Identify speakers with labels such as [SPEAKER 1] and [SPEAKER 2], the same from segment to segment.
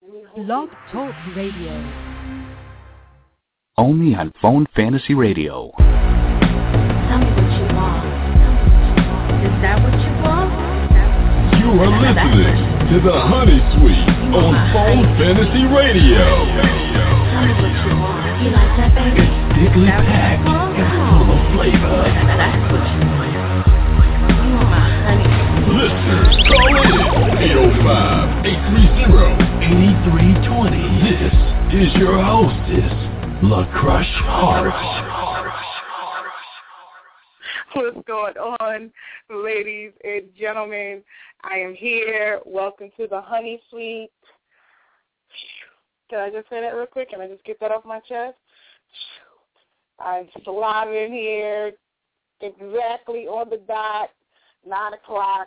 [SPEAKER 1] Blog Talk Radio.
[SPEAKER 2] Only on Phone Fantasy Radio.
[SPEAKER 3] Tell me what you want. Is that what you want?
[SPEAKER 4] You are listening to the Honey Suite on Phone Fantasy Radio.
[SPEAKER 3] Tell me what you want. You like that, baby?
[SPEAKER 4] It's thickly packed and full of flavor.
[SPEAKER 3] That's what you want. You want my honey.
[SPEAKER 4] Listeners, call in 805-830-8320. This is your hostess, La Crush Hart.
[SPEAKER 5] What's going on, ladies and gentlemen? I am here. Welcome to the Honey Suite. Can I just say that real quick? Can I just get that off my chest? I'm slobbing here exactly on the dot, 9 o'clock.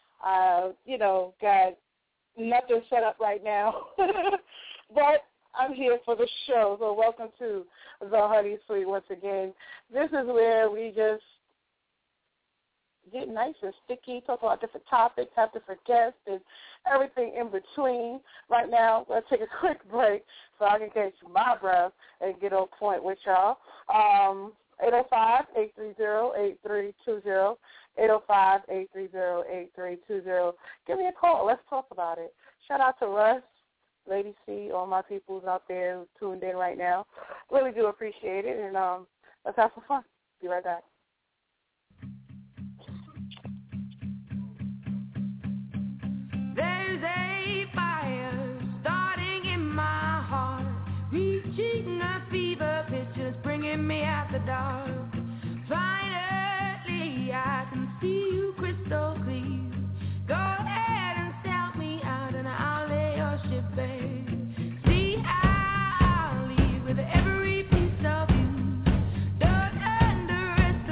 [SPEAKER 5] Got nothing set up right now. But I'm here for the show, so welcome to the Honey Suite once again. This is where we just get nice and sticky, talk about different topics, have different guests, and everything in between. Right now, let's take a quick break so I can catch my breath and get on point with y'all. 805-830-8320, 805-830-8320. Give me a call. Let's talk about it. Shout out to Russ, Lady C, all my peoples out there who tuned in right now. Really do appreciate it, and let's have some fun. Be right back.
[SPEAKER 6] There's a fire starting in my heart, reaching a fever pitch, just bringing me out the dark. Finally, I can see you crystal clear. Go ahead and sell me out, and I'll lay your ship bare. See, I'll leave with every piece of you. Don't underestimate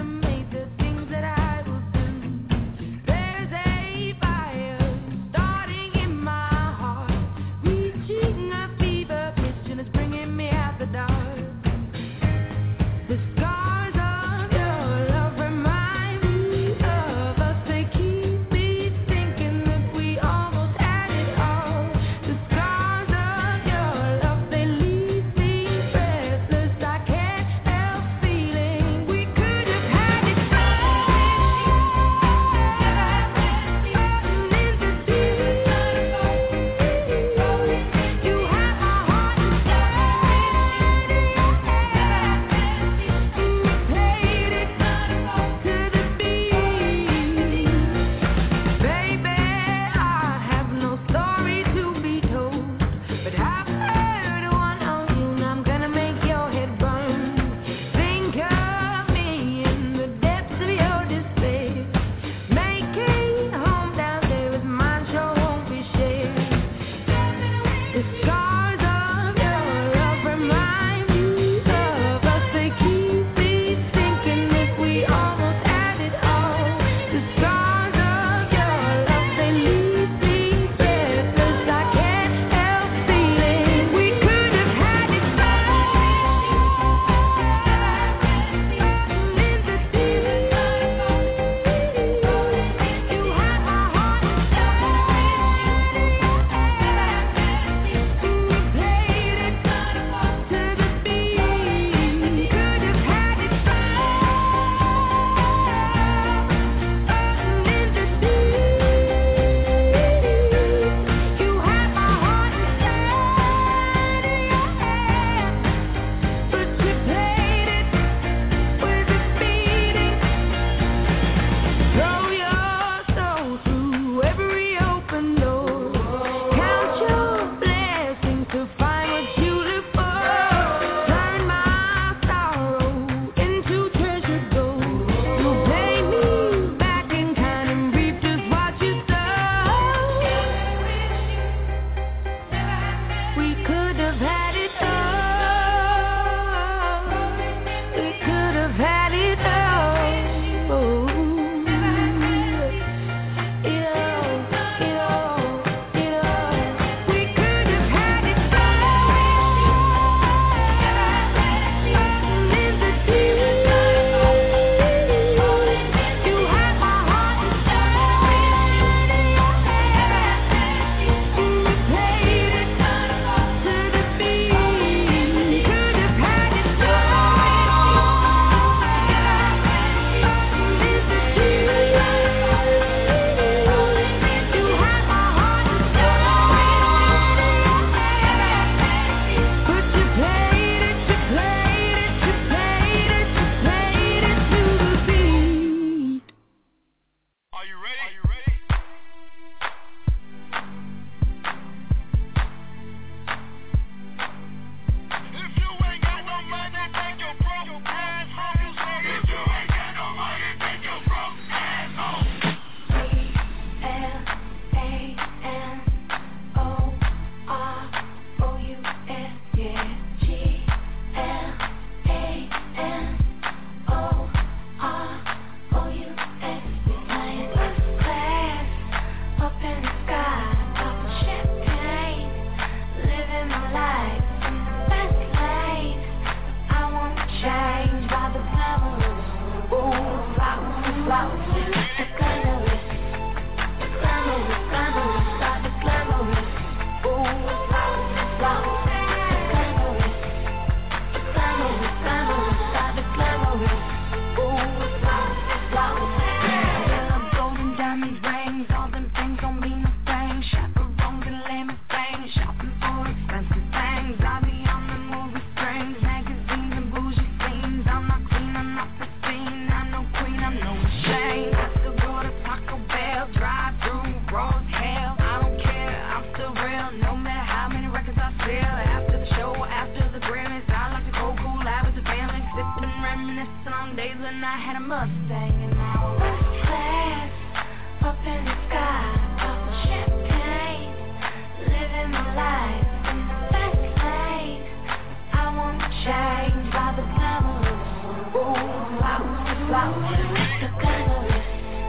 [SPEAKER 6] days when I had a Mustang and I was first class, up in the sky, popping champagne, living my life in the fast lane. I want to change by the glamorous, ooh, flowers, the glamorous, the glamorous,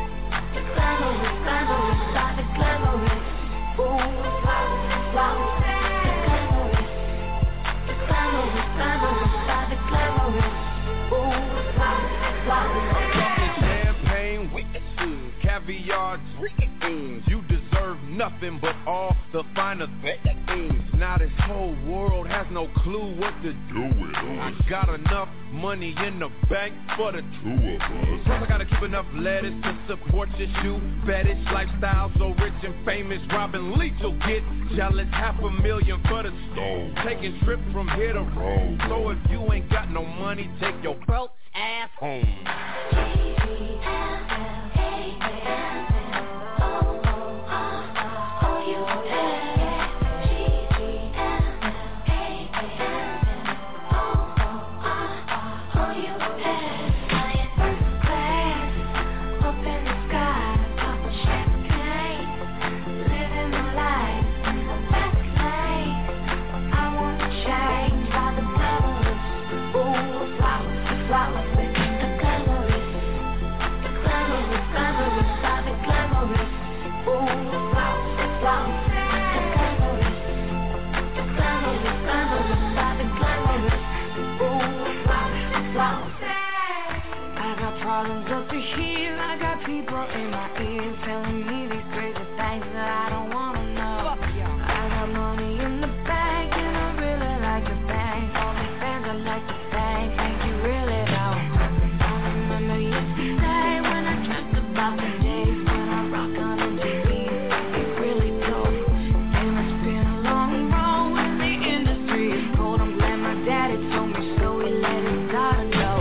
[SPEAKER 6] by the glamorous, ooh, flowers, the glamorous, by the glamorous, ooh, flowers.
[SPEAKER 7] Champagne with caviar drinking. You deserve nothing but all the finer things. Now this whole world has no clue what to do with us. I got enough money in the bank for the two of us. Plus I gotta keep enough lettuce to support your shoe fetish lifestyle. So rich and famous, Robin Leach will get jealous. $500,000 for the stove, taking trips from here to Rome. So if you ain't got no money, take your broke ass home.
[SPEAKER 6] Problems up to here, I got people in my ears telling me these crazy things that I don't wanna know. I got money in the bank and I really like the bank. All the fans I like to thank you really don't. I remember yesterday when I dreamt about the days when I rock on MTV. It's really dope. It must be a long road when the industry is cold. I'm glad my daddy told me so, he let his daughter know.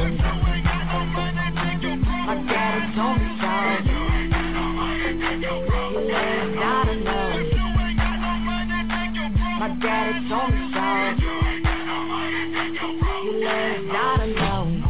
[SPEAKER 6] My daddy told me so. You let his daughter know. My daddy told me so. You let his daughter know.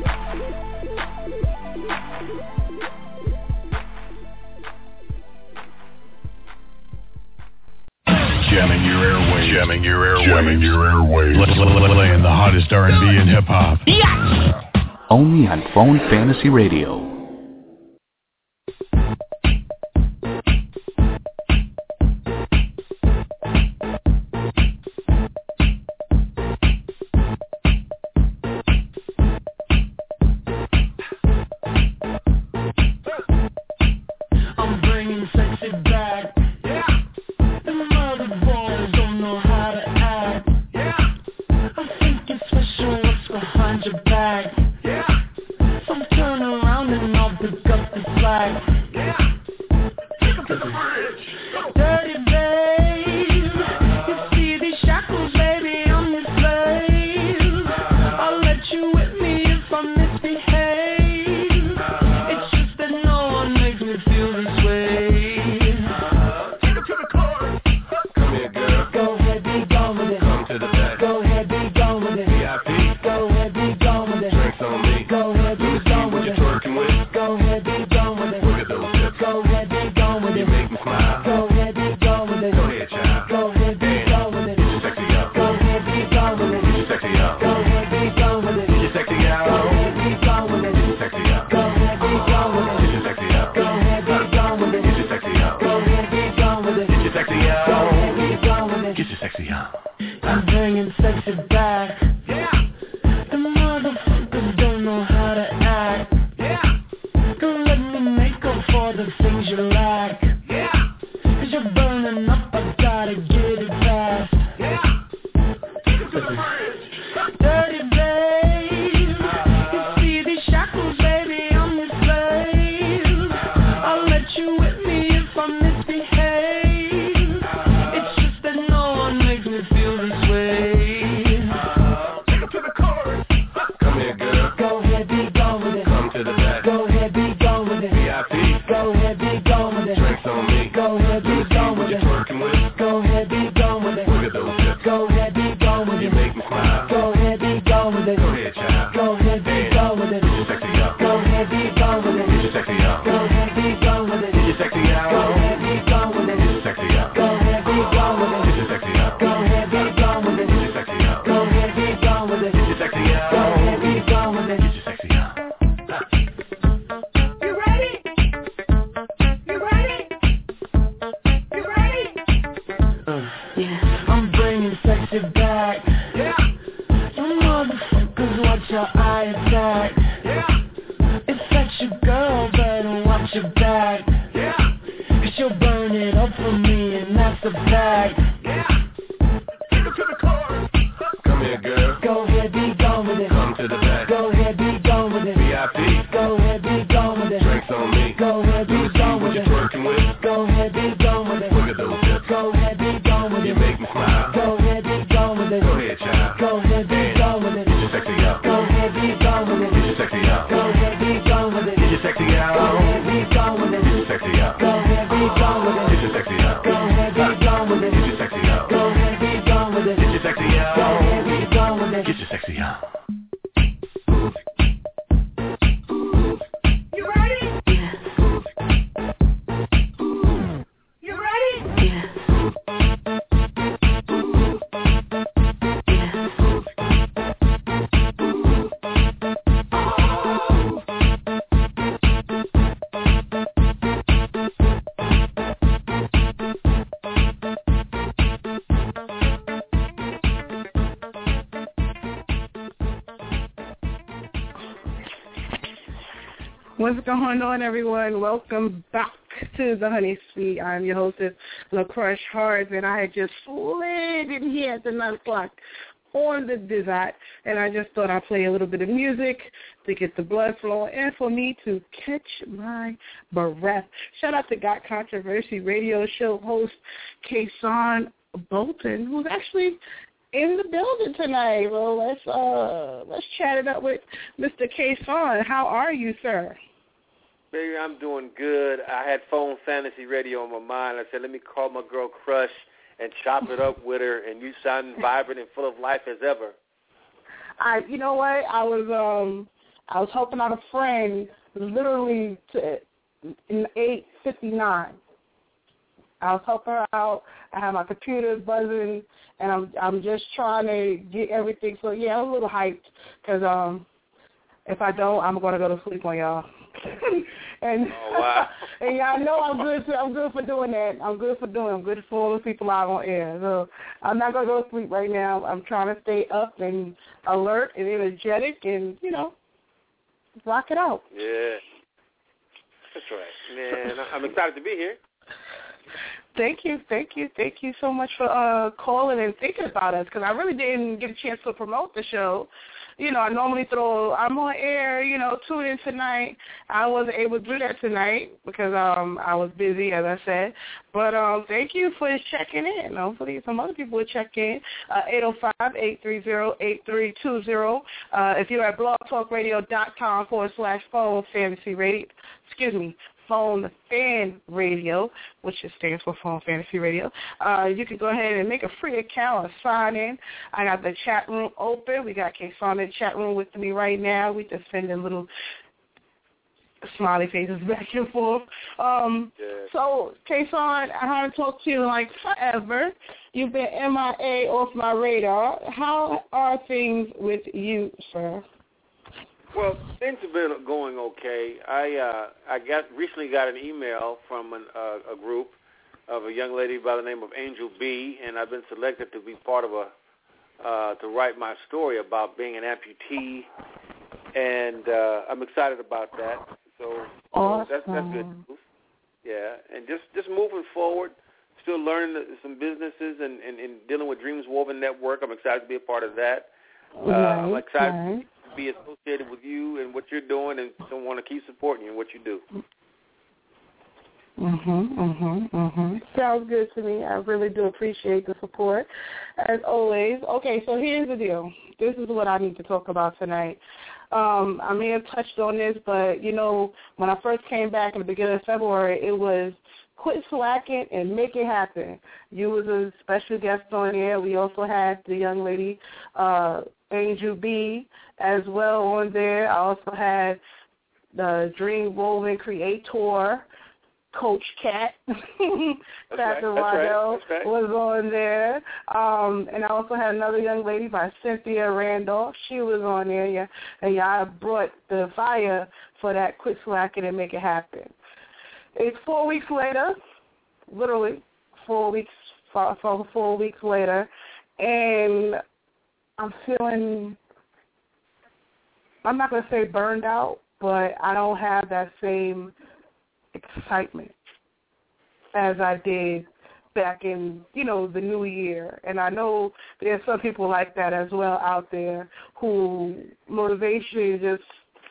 [SPEAKER 4] Jamming your airwaves. Jamming your airwaves. Jamming your airwaves. Playing the hottest R&B and hip hop.
[SPEAKER 2] Yeah! Only on Phone Fantasy Radio.
[SPEAKER 8] I'm bringing sexy back. Yeah. The mother boys don't know how to act. Yeah. I think it's special what's behind your back. Some turn around and I'll pick up the slack. Yeah. Take 'em to the bridge. Dirty babe, you see these shackles, baby, I'm your slave. I'll let you whip me if I misbehave. It's just that no one makes me feel this way. Take 'em to the chorus. Come here, girl. Go ahead, be gone with it. Come to the back. Go ahead, be gone with it. VIP. Go ahead, be gone with it. Drinks on me. Go ahead, be gone with it. Go ahead, be gone with it. Look at those hips. Go ahead, be gone with it. You make me smile. Go ahead, be gone with it. Go ahead, child. Go ahead, be gone with it. Get your sexy up. Go ahead, be gone with it. Get your sexy up. Go ahead, be gone with it. Get your sexy up. Go ahead, be gone with it. Get your sexy up. Go ahead, be gone with it. Get your sexy up. Go ahead, be gone with it. Get your sexy up. Go ahead, be gone with it. Get your sexy up. Go ahead, be gone with it. Get your sexy up. I'm bringing sexy back. Yeah. The motherfuckers don't know how to act. Yeah. Don't let me make up for the things you lack. Yeah. 'Cause you're burning up, I gotta get it fast. Yeah. Take it to the bridge. Dirty babe, you see these shackles, baby, I'm your slave. I'll let you whip me if I misbehave. It's just that no one makes me feel this way. Take it to the chorus. Come here, girl. Go ahead, be gone with it. Come to the back. Go ahead, be gone with it. VIP. Go ahead, be gone with it. Drinks on me. Go ahead, be gone with it. Go ahead, be gone with it. Look at those hips. Go ahead, be gone with it. You make me smile. Go ahead, be gone with it. Go ahead, child. Go ahead, be gone with it. Get your sexy your back. You motherfuckers watch your eye attack. If that's your girl, better watch your back. Cause she'll burn it up for me, and that's a fact.
[SPEAKER 7] Take her to the car. Come here, girl.
[SPEAKER 8] Go ahead, be gone with it.
[SPEAKER 7] Come to the back.
[SPEAKER 8] Go ahead, be gone with it.
[SPEAKER 7] VIP.
[SPEAKER 8] Go ahead, be gone with it.
[SPEAKER 7] Drinks on me.
[SPEAKER 8] Go ahead, be gone
[SPEAKER 7] What
[SPEAKER 8] with
[SPEAKER 7] you
[SPEAKER 8] it.
[SPEAKER 7] twerking with?
[SPEAKER 8] Go ahead, be gone with it.
[SPEAKER 7] Look at those hips.
[SPEAKER 8] Go ahead, be gone with
[SPEAKER 7] You
[SPEAKER 8] it.
[SPEAKER 7] make me smile.
[SPEAKER 8] Go ahead, be gone with it.
[SPEAKER 7] Go ahead, child.
[SPEAKER 8] Go ahead, be gone with it.
[SPEAKER 7] Get your sexy out.
[SPEAKER 8] Go ahead, be gone with it.
[SPEAKER 7] Get your sexy out.
[SPEAKER 8] Go ahead, be gone with it.
[SPEAKER 7] Get your sexy out.
[SPEAKER 8] Go ahead, be gone with it.
[SPEAKER 7] Get your sexy out.
[SPEAKER 8] Go ahead, be gone with it.
[SPEAKER 7] Get your sexy out.
[SPEAKER 8] Go ahead, be gone with it.
[SPEAKER 7] Get your sexy out.
[SPEAKER 8] Go ahead, be gone with it.
[SPEAKER 7] Get your sexy out.
[SPEAKER 8] Go ahead, be gone with it.
[SPEAKER 7] Get your sexy out.
[SPEAKER 5] You ready?
[SPEAKER 8] Yes.
[SPEAKER 5] You ready?
[SPEAKER 8] Yes.
[SPEAKER 5] What's going on, everyone? Welcome back to the Honey Suite. I'm your hostess, LaCrush Hards, and I had just slid in here at the 9 o'clock on the dessert, and I just thought I'd play a little bit of music to get the blood flowing and for me to catch my breath. Shout out to Got Controversy Radio Show host Kason Bolton, who's actually in the building tonight. Well, let's chat it up with Mr. Kason. How are you, sir?
[SPEAKER 9] Baby, I'm doing good. I had Phone Fantasy Radio on my mind. I said, let me call my girl Crush and chop it up with her, and you sound vibrant and full of life as ever.
[SPEAKER 5] You know what? I was helping out a friend literally in 8:59. I was helping her out. I had my computer buzzing, and I'm just trying to get everything. So yeah, I'm a little hyped because if I don't, I'm gonna go to sleep on y'all. And
[SPEAKER 9] oh, wow.
[SPEAKER 5] And y'all know I'm good for doing that. I'm good for all the people out on air. So I'm not gonna go to sleep right now. I'm trying to stay up and alert and energetic, and rock it out.
[SPEAKER 9] Yeah, that's right, man. I'm excited to be here.
[SPEAKER 5] Thank you so much for calling and thinking about us, because I really didn't get a chance to promote the show. I normally I'm on air, tune in tonight. I wasn't able to do that tonight because I was busy, as I said. But thank you for checking in. Hopefully some other people will check in. 805-830-8320. If you're at blogtalkradio.com/phone fantasy radio, Phone Fan Radio, which stands for Phone Fantasy Radio. You can go ahead and make a free account or sign in. I got the chat room open. We got Kason in the chat room with me right now. We just sending little smiley faces back and forth. So, Kason, I haven't talked to you in like forever. You've been MIA off my radar. How are things with you, sir?
[SPEAKER 9] Well, things have been going okay. I recently got an email from a group of a young lady by the name of Angel B, and I've been selected to be part of to write my story about being an amputee, and I'm excited about that. So
[SPEAKER 5] awesome.
[SPEAKER 9] That's good news. Yeah, and just moving forward, still learning some businesses and dealing with Dreams Woven Network. I'm excited to be a part of that. I'm excited to be associated with you and what you're doing, and so want to keep supporting you in what you do.
[SPEAKER 5] Sounds good to me. I really do appreciate the support, as always. Okay, so here's the deal. This is what I need to talk about tonight. I may have touched on this, but, when I first came back in the beginning of February, it was quit slacking and make it happen. You was a special guest on there. We also had the young lady, Angel B, as well on there. I also had the Dream Woven Creator, Coach Cat, Catherine Waddell was on there. And I also had another young lady by Cynthia Randolph. She was on there, yeah. And y'all brought the fire for that quit slacking and make it happen. It's 4 weeks later, literally 4 weeks later, and I'm feeling, I'm not going to say burned out, but I don't have that same excitement as I did back in, you know, the new year. And I know there's some people like that as well out there who motivation just,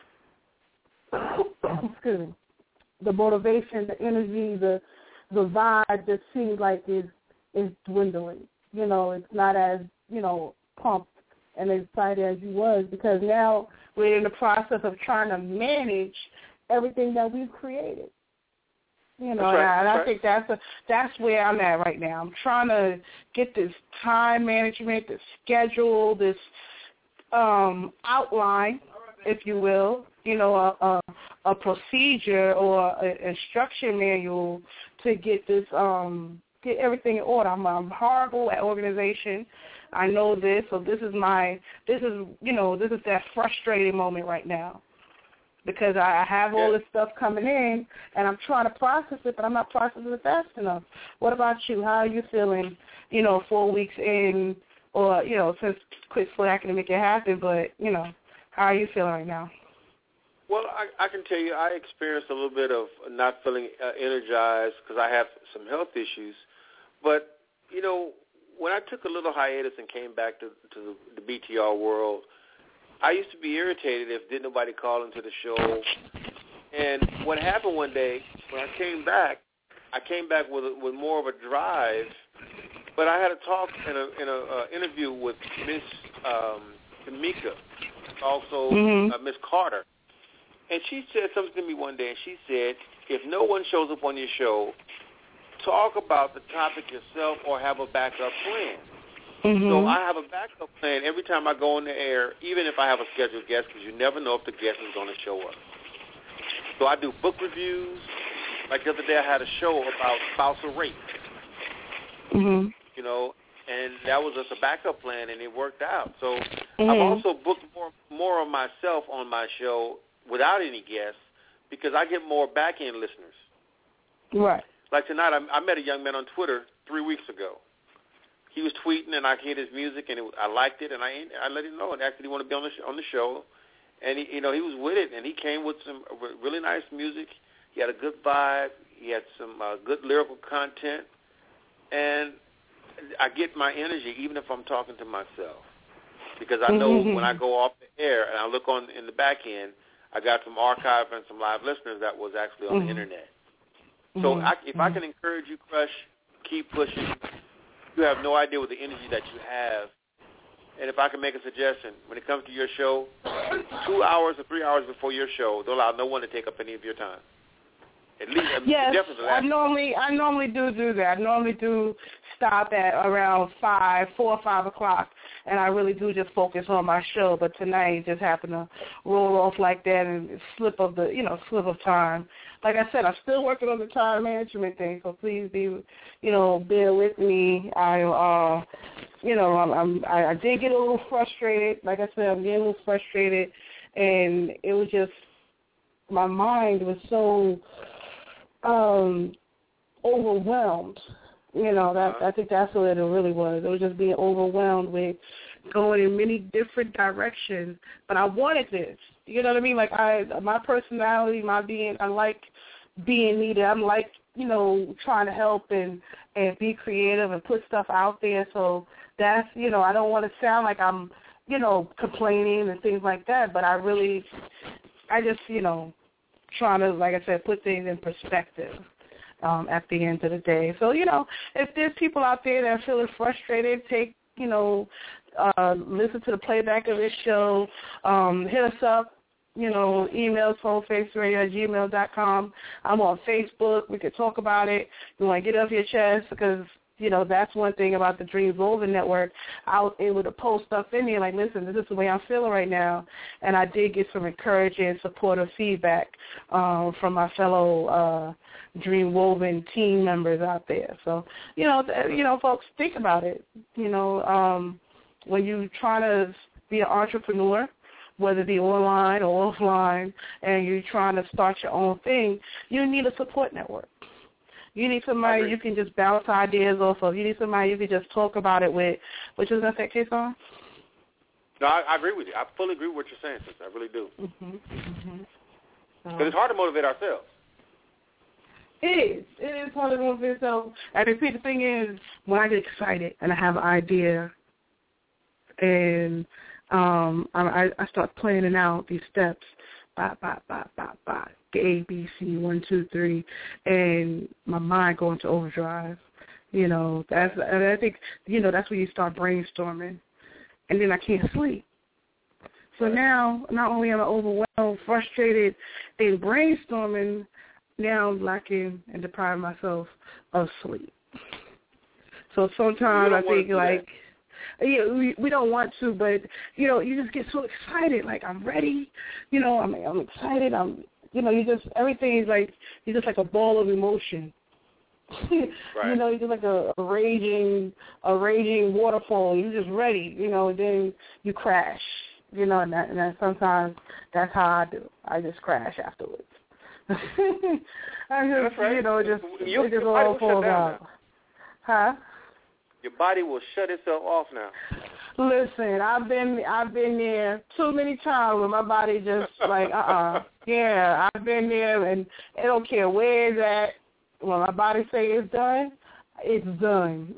[SPEAKER 5] excuse me, the motivation, the energy, the vibe just seems like is dwindling. You know, it's not as, you know, pumped and excited as you was, because now we're in the process of trying to manage everything that we've created. You know, and I think that's where I'm at right now. I'm trying to get this time management, this schedule, this outline, if you will, you know, a procedure or an instruction manual to get this get everything in order. I'm horrible at organization. I know this, so this is that frustrating moment right now, because I have all this stuff coming in, and I'm trying to process it, but I'm not processing it fast enough. What about you? How are you feeling, 4 weeks in, or, since quit slacking to make it happen, but, how are you feeling right now?
[SPEAKER 9] Well, I can tell you I experienced a little bit of not feeling energized because I have some health issues. But, when I took a little hiatus and came back to the BTR world, I used to be irritated if didn't nobody call into the show. And what happened one day when I came back with more of a drive. But I had a talk in a interview with Miss Tamika, also Miss Carter, and she said something to me one day. And she said, "If no one shows up on your show, talk about the topic yourself or have a backup plan." So I have a backup plan every time I go on the air, even if I have a scheduled guest, because you never know if the guest is going to show up. So I do book reviews. Like the other day I had a show about spousal rape. And that was just a backup plan, and it worked out. So I've also booked more of myself on my show without any guests, because I get more back-end listeners. Right. Like tonight, I met a young man on Twitter 3 weeks ago. He was tweeting, and I heard his music, and I liked it, and I let him know, and actually he wanted to be on the show. And he was with it, and he came with some really nice music. He had a good vibe. He had some good lyrical content, and I get my energy even if I'm talking to myself, because I know when I go off the air and I look in the back end, I got some archive and some live listeners that was actually on the internet. So if I can encourage you, Crush, keep pushing. You have no idea what the energy that you have. And if I can make a suggestion, when it comes to your show, 2 hours or 3 hours before your show, don't allow no one to take up any of your time. At least,
[SPEAKER 5] yes, I normally do that. I normally do stop at around 4 or 5 o'clock, and I really do just focus on my show. But tonight it just happened to roll off like that, and slip of time. Like I said, I'm still working on the time management thing, so please bear with me. I did get a little frustrated. Like I said, I'm getting a little frustrated, and it was just, my mind was so overwhelmed. I think that's what it really was. It was just being overwhelmed with going in many different directions. But I wanted this. You know what I mean? Like my personality, my being, I like being needed. I'm like, trying to help and be creative and put stuff out there. So that's, I don't want to sound like I'm, complaining and things like that. But I just, trying to, like I said, put things in perspective at the end of the day. So, if there's people out there that are feeling frustrated, take, listen to the playback of this show, hit us up, email soulfaceradio@gmail.com. I'm on Facebook. We could talk about it. You want to get off your chest, because that's one thing about the Dreams Woven Network. I was able to post stuff in there like, listen, this is the way I'm feeling right now. And I did get some encouraging, supportive feedback from my fellow Dream Woven team members out there. So, folks, think about it. When you're trying to be an entrepreneur, whether it be online or offline, and you're trying to start your own thing, you need a support network. You need somebody you can just bounce ideas off of. You need somebody you can just talk about it with. What you was going to say, K-Song?
[SPEAKER 9] No, I agree with you. I fully agree with what you're saying, sister. I really do. Because it's hard to motivate ourselves.
[SPEAKER 5] It is hard to motivate yourself. And the thing is, when I get excited and I have an idea and I start planning out these steps, A, B, C, 1, 2, 3, and my mind go into overdrive. You know, I think, you know, that's when you start brainstorming, and then I can't sleep. So now, not only am I overwhelmed, frustrated, and brainstorming, now I'm lacking and depriving myself of sleep. So sometimes I think, like, yeah, we don't want to, but, you know, you just get so excited. Like, I'm ready. You know, I'm excited. You know, everything is like, you're just like a ball of emotion.
[SPEAKER 9] Right.
[SPEAKER 5] You know, you're just like a raging waterfall. You're just ready, you know, and then you crash. You know, and that sometimes that's how I do. I just crash afterwards. I just,
[SPEAKER 9] that's right.
[SPEAKER 5] You know, it just
[SPEAKER 9] your
[SPEAKER 5] all falls out.
[SPEAKER 9] Now.
[SPEAKER 5] Huh?
[SPEAKER 9] Your body will shut itself off now.
[SPEAKER 5] Listen, I've been there too many times where my body just like, yeah, I've been there, and it don't care where it's at. When my body say it's done, it's done.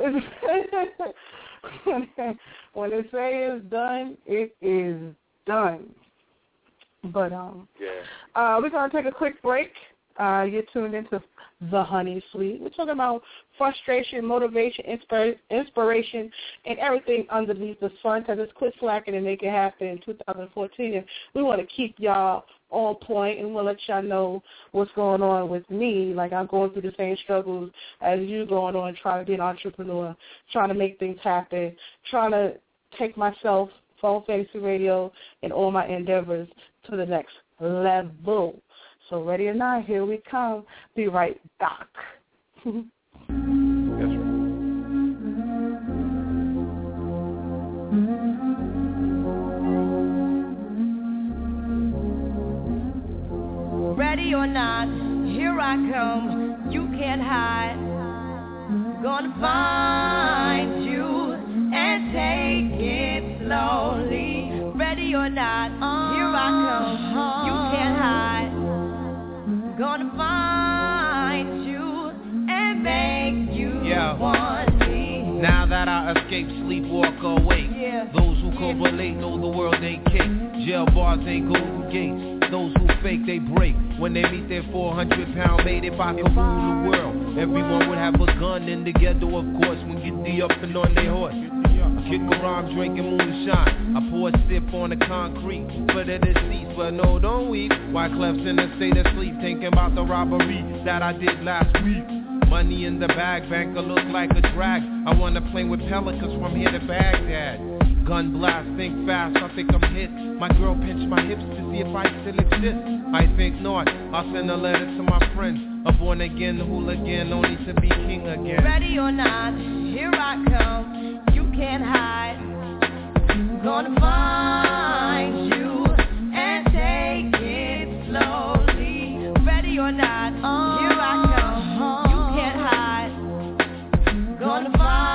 [SPEAKER 5] When it say it's done, it is done. But we're gonna take a quick break. You're tuned into The Honey Suite. We're talking about frustration, motivation, inspiration, and everything underneath the sun, because it's quit slacking and make it happen in 2014. And we want to keep y'all on point, and we'll let y'all know what's going on with me. Like, I'm going through the same struggles as you going on, trying to be an entrepreneur, trying to make things happen, trying to take myself, Phone Fantasy Radio, and all my endeavors to the next level. So ready or not, here we come. Be right back.
[SPEAKER 6] Ready or not, here I come. You can't hide. Gonna find you and take it slowly. Ready or not, here I come. You can't hide. Gonna find you and make you want me.
[SPEAKER 10] Now that I escape, sleepwalk awake. Those who correlate know the world ain't cake. Jail bars ain't golden gates. Those who fake, they break. When they meet their 400-pound mate, if I could rule the world, everyone would have a gun in the ghetto, of course, when get the up and on their horse. I kick around drinking moonshine. I pour a sip on the concrete for the deceased, but no, don't weep. Why Clef's in a state of sleep, thinking about the robbery that I did last week. Money in the bag, banker look like a drag. I wanna play with pelicans from here to Baghdad. Gun blast, think fast, I think I'm hit. My girl pinched my hips to see if I still exist. I think not, I'll send a letter to my friends. A born again hooligan, only to be king again.
[SPEAKER 6] Ready or not, here I come. You can't hide. Gonna find you and take it slowly. Ready or not, here I come. You can't hide. Gonna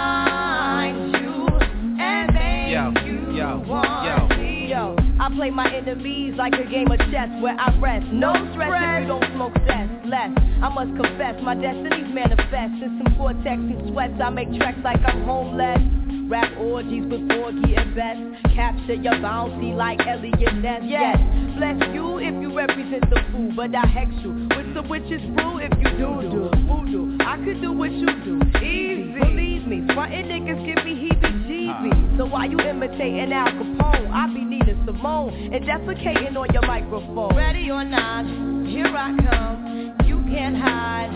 [SPEAKER 6] find you and make you want me. Yo, I play my enemies like a game of chess where I rest. No stress if you don't smoke cess. Less, I must confess, my destiny's manifest. In some vortex and sweats, I make tracks like I'm homeless. Rap orgies with Borgie and Best. Capture your bounty like Elliot Ness. Yes, bless you if you represent the fool, but I hex you with the witch's brew if you do voodoo. I could do what you do, easy. Believe me, frontin' niggas give me heebie-jeebies. So while you imitating Al Capone, I be Nina Simone and defecating on your microphone. Ready or not, here I come. You can't hide.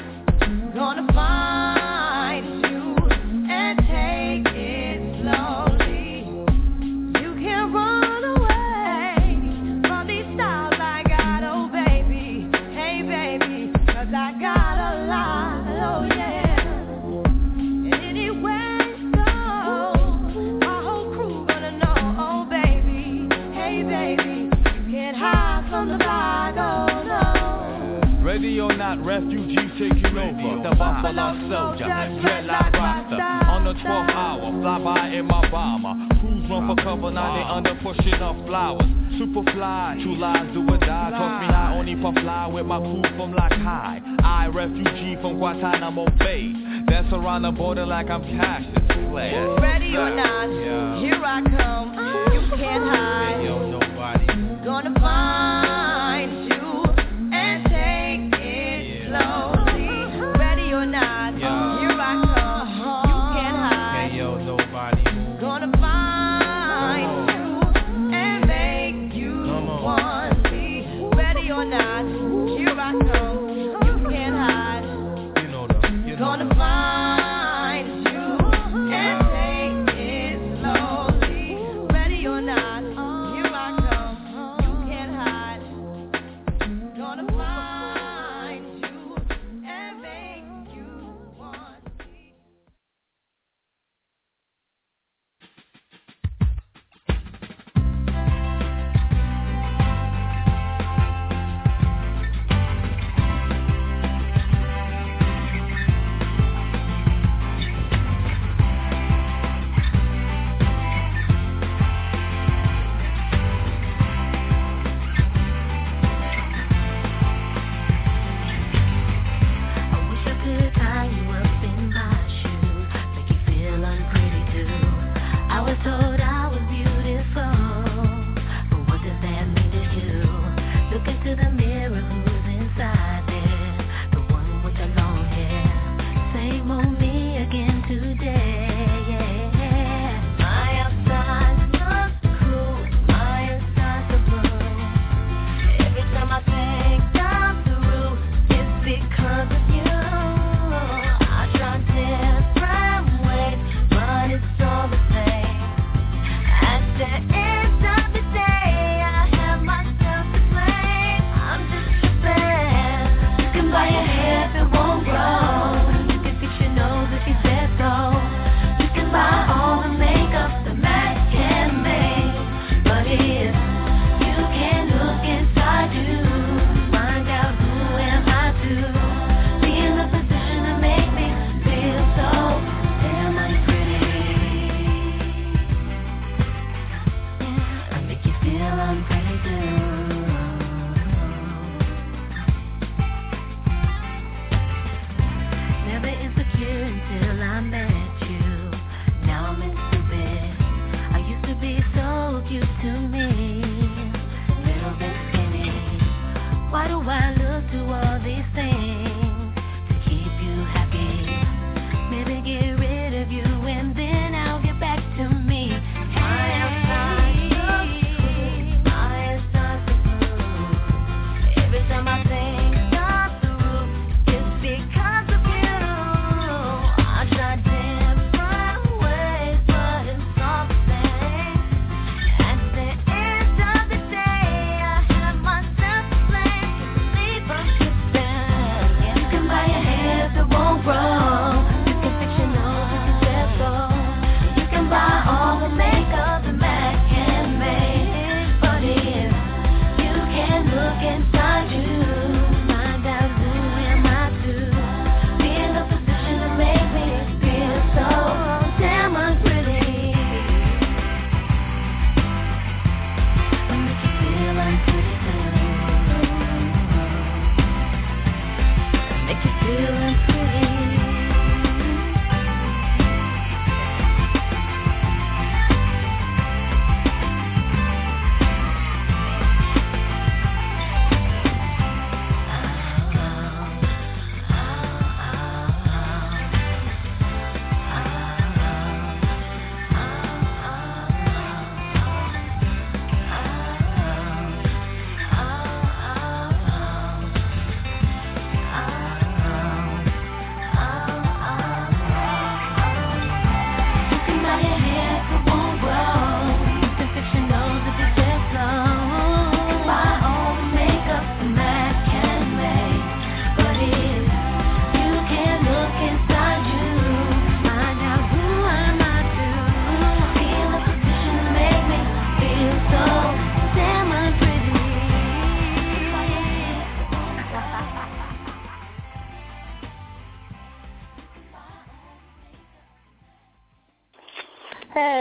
[SPEAKER 6] Gonna find you and take it slowly. You can't run away from these styles I got, oh baby. Hey baby, 'cause I got a lot, oh yeah. And anywhere you go, my whole crew gonna know, oh baby. Hey baby, you can't hide from the vibe, oh no.
[SPEAKER 10] Ready or not, refugees taking over. The Buffalo Soldier, dreadlock roster. On the 12th hour, fly by in my bomber. Crews run for cover, now they under pushing up flowers. Super fly, true lies do or die. Toss me high, only for fly with my crew from Lock High. I, refugee from Guantanamo Bay. Dance around the border like I'm Cassius Clay.
[SPEAKER 6] Ready or not, here I come. You can't hide.
[SPEAKER 10] Nobody
[SPEAKER 6] gonna find you and take it slowly. Ready or not, here I come. You can't hide.
[SPEAKER 10] Nobody
[SPEAKER 6] gonna find you and make you want me. Ready or not, here I come. You can't hide. Gonna find you and take it slowly. Ready or not, here I come. You can't hide. Gonna find you and make you want me.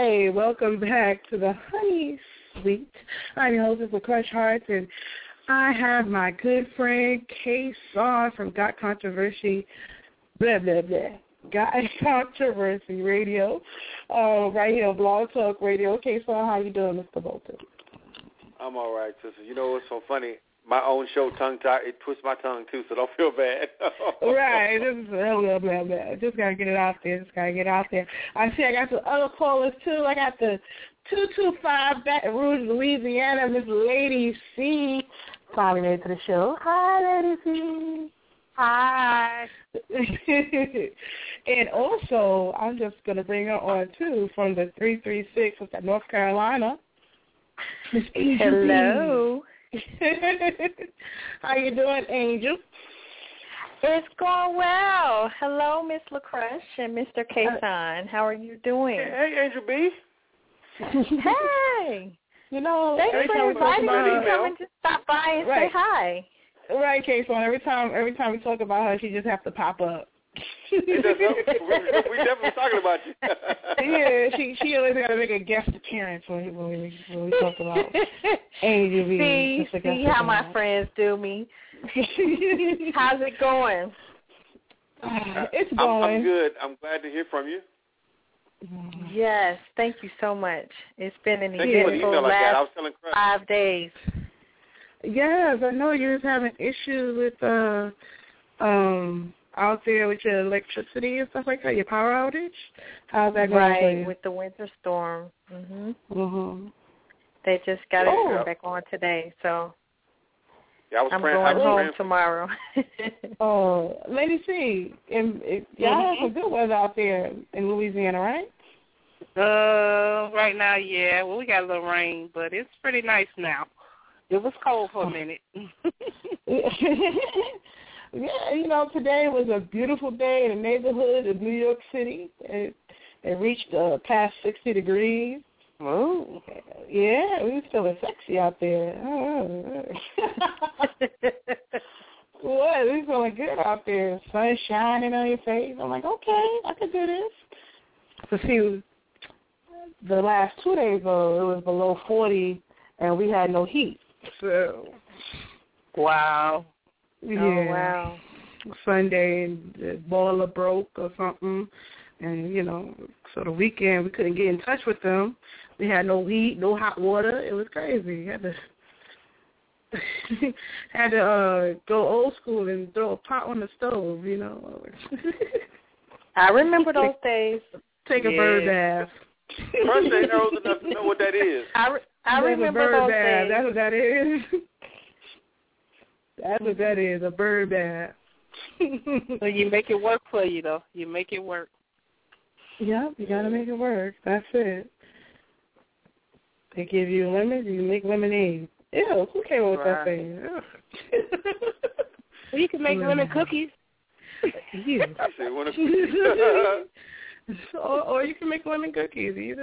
[SPEAKER 5] Hey, welcome back to the Honey Suite. I'm your hostess with Crush Hearts, and I have my good friend K-Saw from Got Controversy, Got Controversy Radio, right here on Blog Talk Radio. K-Saw, how you doing, Mr. Bolton?
[SPEAKER 9] I'm all right, sister. You know what's so funny? My own show, Tongue Tie, it twists my tongue, too, so don't feel bad.
[SPEAKER 5] Right. Just got to get it out there. I see I got the other callers, too. I got the 225 Baton Rouge, Louisiana, Miss Lady C. Finally made it to the show. Hi, Lady C. Hi. And also, I'm just going to bring her on, too, from the 336 of North Carolina. Miss
[SPEAKER 11] Hello.
[SPEAKER 5] How you doing, Angel?
[SPEAKER 11] It's going well. Hello, Miss LaCrush and Mr. K-Son. How are you doing?
[SPEAKER 9] Hey, Angel B.
[SPEAKER 11] Hey.
[SPEAKER 5] You know,
[SPEAKER 11] thanks for inviting me to come and just stop by and say hi.
[SPEAKER 5] Right, K-Son. Every time we talk about her, she just has to pop up.
[SPEAKER 9] We definitely talking about you.
[SPEAKER 5] Yeah, she always got to make a guest appearance when we talk about Angel B.
[SPEAKER 11] See how my friends do me. How's it going?
[SPEAKER 5] It's going.
[SPEAKER 9] I'm good. I'm glad to hear from you.
[SPEAKER 11] Yes, thank you so much. It's been an eventful last 5 days.
[SPEAKER 5] Yes, I know you was having issues with out there with your electricity and stuff like that, your power outage. How's that going?
[SPEAKER 11] Right, with the winter storm. They just got it back on today, so I'm going home tomorrow.
[SPEAKER 5] Lady C, y'all have some good weather out there in Louisiana, right?
[SPEAKER 12] Right now, yeah. Well, we got a little rain, but it's pretty nice now. It was cold for a minute.
[SPEAKER 5] Yeah, you know, today was a beautiful day in the neighborhood of New York City. It reached past 60 degrees.
[SPEAKER 12] Oh.
[SPEAKER 5] Yeah, we was feeling sexy out there. What? We was feeling good out there. Sun shining on your face. I'm like, okay, I could do this. So see, the last 2 days, though, it was below 40, and we had no heat. So.
[SPEAKER 12] Wow.
[SPEAKER 5] Yeah.
[SPEAKER 11] Oh, wow.
[SPEAKER 5] Sunday, and the boiler broke or something. And, you know, so the weekend we couldn't get in touch with them. We had no heat, no hot water. It was crazy. Had to go old school and throw a pot on the stove, you know.
[SPEAKER 11] I remember those days.
[SPEAKER 5] Take a bird bath.
[SPEAKER 9] First ain't old enough to know what that is.
[SPEAKER 11] I remember those days.
[SPEAKER 5] That's what that is. That's what that is, a bird bath.
[SPEAKER 12] So you make it work for you, though. You make it work.
[SPEAKER 5] Yep, you got to make it work. That's it. They give you lemons, you make lemonade. Ew, who came up with that thing?
[SPEAKER 12] Well, you can make lemon cookies.
[SPEAKER 5] Yeah. Or you can make lemon cookies, either.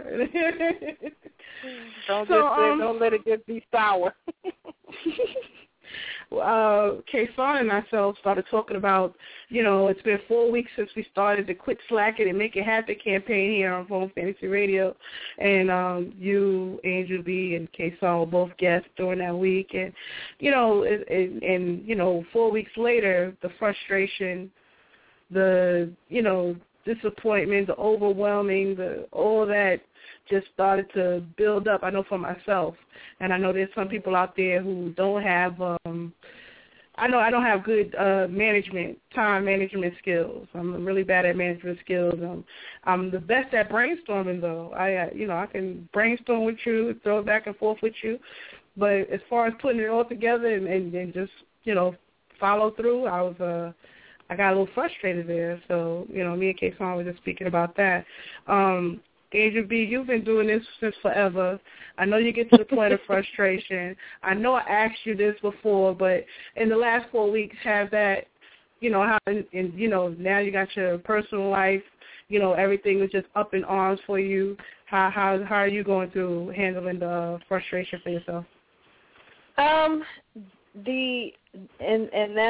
[SPEAKER 12] Don't let it get be sour.
[SPEAKER 5] K-Son and myself started talking about, you know, it's been 4 weeks since we started the Quit Slacking and Make It Happen campaign here on Phone Fantasy Radio. And you, Angel B, and K-Son were both guests during that week. And, you know, 4 weeks later, the frustration, the, you know, disappointment, the overwhelming, all that just started to build up, I know, for myself. And I know there's some people out there who don't have, I know I don't have good time management skills. I'm really bad at management skills. I'm the best at brainstorming, though. I can brainstorm with you, throw it back and forth with you. But as far as putting it all together and just, you know, follow through, I got a little frustrated there. So, you know, me and K-Son were just speaking about that. Angel B, you've been doing this since forever. I know you get to the point of frustration. I know I asked you this before, but in the last 4 weeks, have that, you know, how, and you know, now you got your personal life, you know, everything is just up in arms for you. How are you going through handling the frustration for yourself?
[SPEAKER 11] And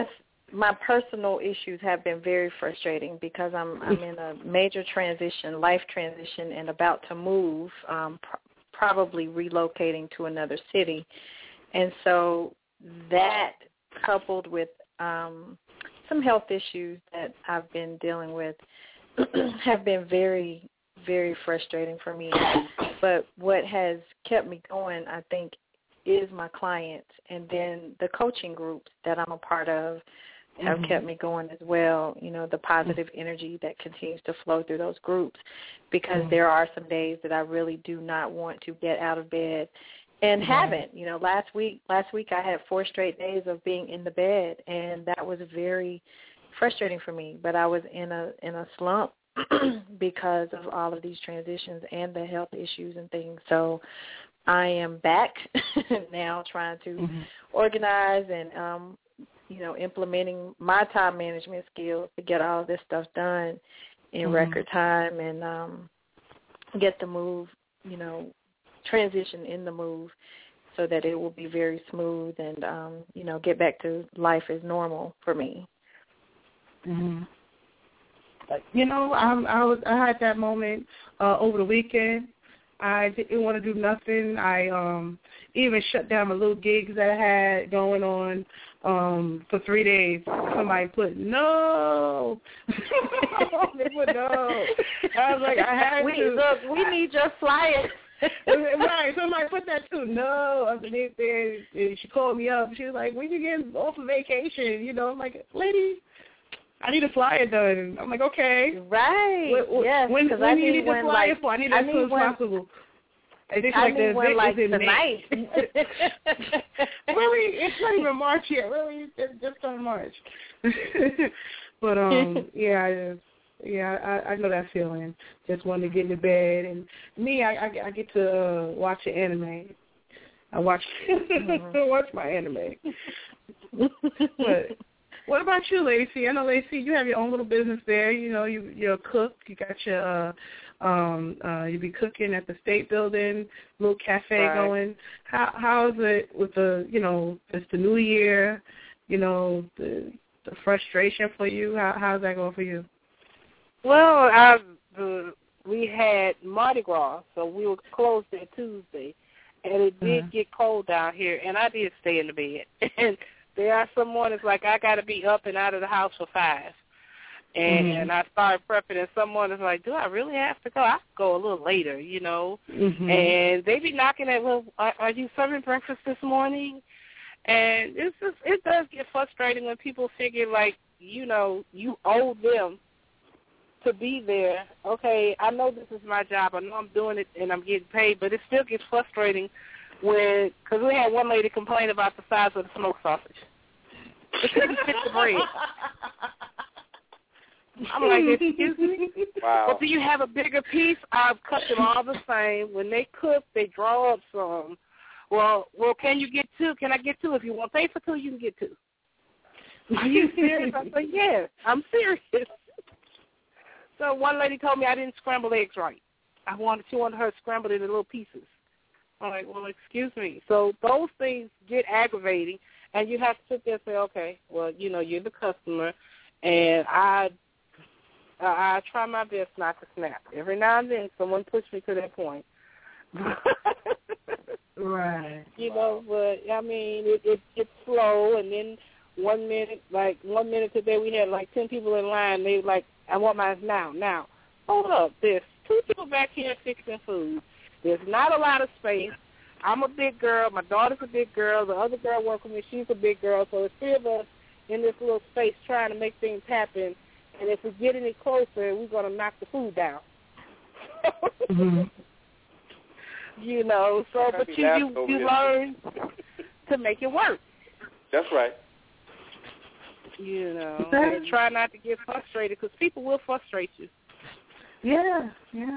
[SPEAKER 11] my personal issues have been very frustrating because I'm in a major transition, life transition, and about to move, probably relocating to another city. And so that coupled with some health issues that I've been dealing with have been very, very frustrating for me. But what has kept me going, I think, is my clients, and then the coaching groups that I'm a part of have kept me going as well, you know, the positive energy that continues to flow through those groups, because there are some days that I really do not want to get out of bed and haven't. You know, last week I had 4 straight days of being in the bed, and that was very frustrating for me, but I was in a slump because of all of these transitions and the health issues and things. So I am back now trying to organize and, you know, implementing my time management skills to get all of this stuff done in record time and get the move, you know, transition in the move so that it will be very smooth and, you know, get back to life as normal for me.
[SPEAKER 13] You know, I had that moment over the weekend. I didn't want to do nothing. I even shut down my little gigs that I had going on for 3 days. Somebody put no. They put no. I was like, I had to.
[SPEAKER 11] Look, we need your flyer.
[SPEAKER 13] Right, somebody put that too. No, underneath there. And she called me up. She was like, when you get off of vacation? You know, I'm like, lady, I need a flyer done. I'm like, okay.
[SPEAKER 11] Right. Yes.
[SPEAKER 13] When do you need the flyer for? I need it as soon as possible.
[SPEAKER 11] I need one like tonight.
[SPEAKER 13] Really? It's not even March yet. Really? It's just on March. But, I know that feeling. Just wanting to get into bed. And me, I get to watch an anime. I watch my anime. But what about you, Lacey? I know, Lacey, you have your own little business there. You know, you're a cook. You got your you be cooking at the State Building, little cafe going. How is it with the, you know, it's the new year, you know, the frustration for you? How's that going for you?
[SPEAKER 12] Well, we had Mardi Gras, so we were closed there Tuesday, and it did get cold down here, and I did stay in the bed. And there are some mornings like I got to be up and out of the house for 5. And I started prepping, and some mornings like, do I really have to go? I could go a little later, you know. And they be knocking at, well, are you serving breakfast this morning? And it does get frustrating when people figure, like, you know, you owe them to be there. Okay, I know this is my job. I know I'm doing it and I'm getting paid, but it still gets frustrating when, because we had one lady complain about the size of the smoked sausage. It couldn't fit the bread. I'm like, excuse me?
[SPEAKER 9] Wow.
[SPEAKER 12] Well, do you have a bigger piece? I've cut them all the same. When they cook, they draw up some. Well, can you get 2? Can I get 2? If you want to pay for 2, you can get 2. Are you serious? I said, yeah, I'm serious. So one lady told me I didn't scramble eggs right. She wanted her scrambled into little pieces. I'm like, well, excuse me. So those things get aggravating, and you have to sit there and say, okay, well, you know, you're the customer, and I try my best not to snap. Every now and then, someone pushed me to that point.
[SPEAKER 13] Right.
[SPEAKER 12] You know, but I mean, it's slow, and then 1 minute today we had like 10 people in line. They were like, I want mine now. Now, hold up. There's 2 people back here fixing food. There's not a lot of space. I'm a big girl. My daughter's a big girl. The other girl working with me, she's a big girl. So it's 3 of us in this little space trying to make things happen. And if we get any closer, we're going to knock the food down. You know, so but you learn to make it work.
[SPEAKER 9] That's right.
[SPEAKER 12] You know, and try not to get frustrated because people will frustrate you.
[SPEAKER 13] Yeah.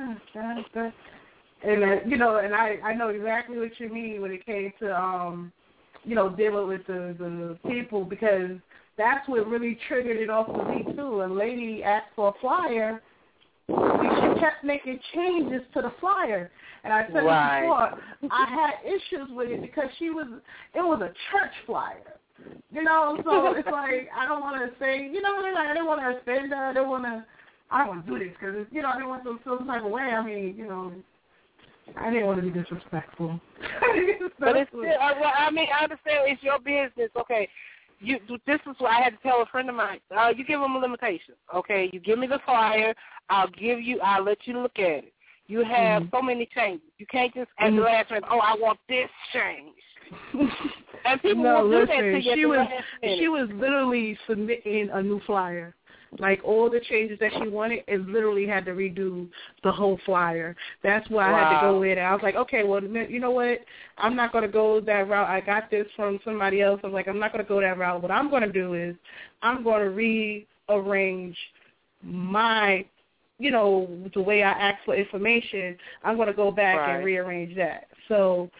[SPEAKER 13] And you know, and I know exactly what you mean when it came to you know, dealing with the people, because that's what really triggered it off for me too. A lady asked for a flyer, and she kept making changes to the flyer. And I said before, I had issues with it because it was a church flyer. You know, so it's like I don't want to say, you know, like I don't want to offend her. I don't want to do this because, you know, I didn't want to feel some type of way. I mean, you know, I didn't want to be disrespectful.
[SPEAKER 12] But it's still, well, I mean, I understand it's your business. Okay, this is what I had to tell a friend of mine. You give them a limitation. Okay, you give me the flyer. I'll let you look at it. You have so many changes. You can't just at the last minute, I want this change. And people will do that to you.
[SPEAKER 13] She was literally submitting a new flyer. Like, all the changes that she wanted, it literally had to redo the whole flyer. That's why I had to go in. And I was like, okay, well, you know what? I'm not going to go that route. I got this from somebody else. I was like, I'm not going to go that route. What I'm going to do is I'm going to rearrange my, you know, the way I ask for information. I'm going to go back and rearrange that. So...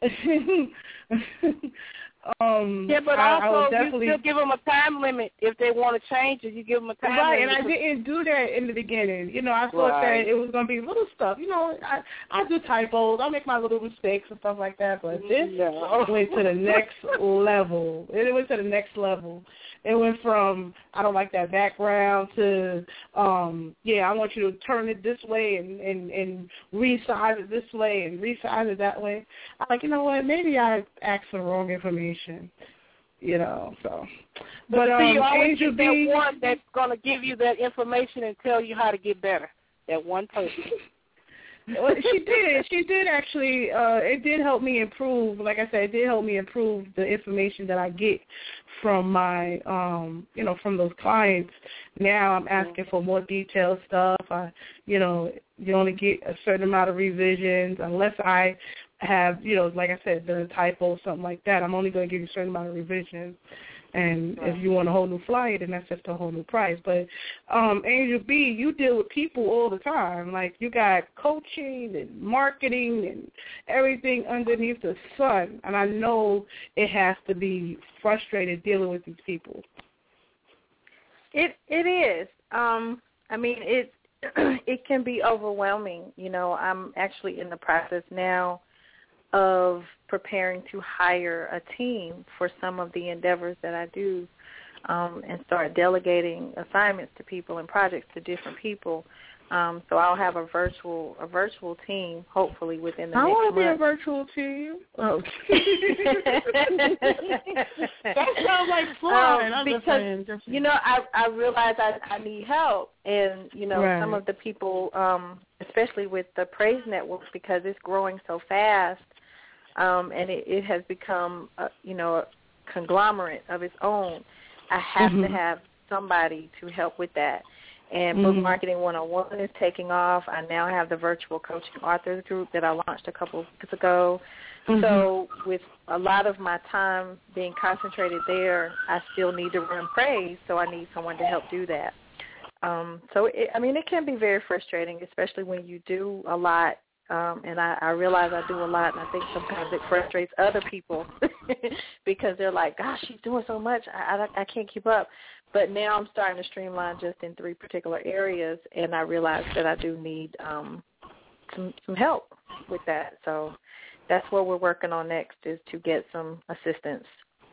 [SPEAKER 12] but also you still give them a time limit if they want to change it. You give them a time limit.
[SPEAKER 13] Right, and I didn't do that in the beginning. You know, I thought that it was going to be little stuff. You know, I do typos. I make my little mistakes and stuff like that. But this went to the next level. It went to the next level. It went from, I don't like that background to, I want you to turn it this way and resize it this way and resize it that way. I'm like, you know what, maybe I asked the wrong information, you know, so.
[SPEAKER 12] But you always get that one that's going to give you that information and tell you how to get better, that one person.
[SPEAKER 13] Well, she did actually, it did help me improve. Like I said, it did help me improve the information that I get from my, from those clients. Now I'm asking for more detailed stuff. You only get a certain amount of revisions unless I have, like I said, the typo, something like that. I'm only going to give you a certain amount of revisions. And if you want a whole new flyer, then that's just a whole new price. But Angel B, you deal with people all the time. Like, you got coaching and marketing and everything underneath the sun. And I know it has to be frustrated dealing with these people.
[SPEAKER 11] It is. I mean, it can be overwhelming. You know, I'm actually in the process now of preparing to hire a team for some of the endeavors that I do, and start delegating assignments to people and projects to different people. So I'll have a virtual team, hopefully within the next month.
[SPEAKER 13] I want to be a virtual team. Oh. That sounds like fun.
[SPEAKER 11] Because, you know, I realize I need help. And, you know, some of the people, especially with the Praise Network, because it's growing so fast, and it has become, a conglomerate of its own. I have to have somebody to help with that. And Book Marketing 101 is taking off. I now have the Virtual Coaching Authors Group that I launched a couple of weeks ago. So with a lot of my time being concentrated there, I still need to run Praise, so I need someone to help do that. It can be very frustrating, especially when you do a lot. And I realize I do a lot, and I think sometimes it frustrates other people because they're like, gosh, she's doing so much, I can't keep up. But now I'm starting to streamline just in 3 particular areas, and I realize that I do need some help with that. So that's what we're working on next, is to get some assistance.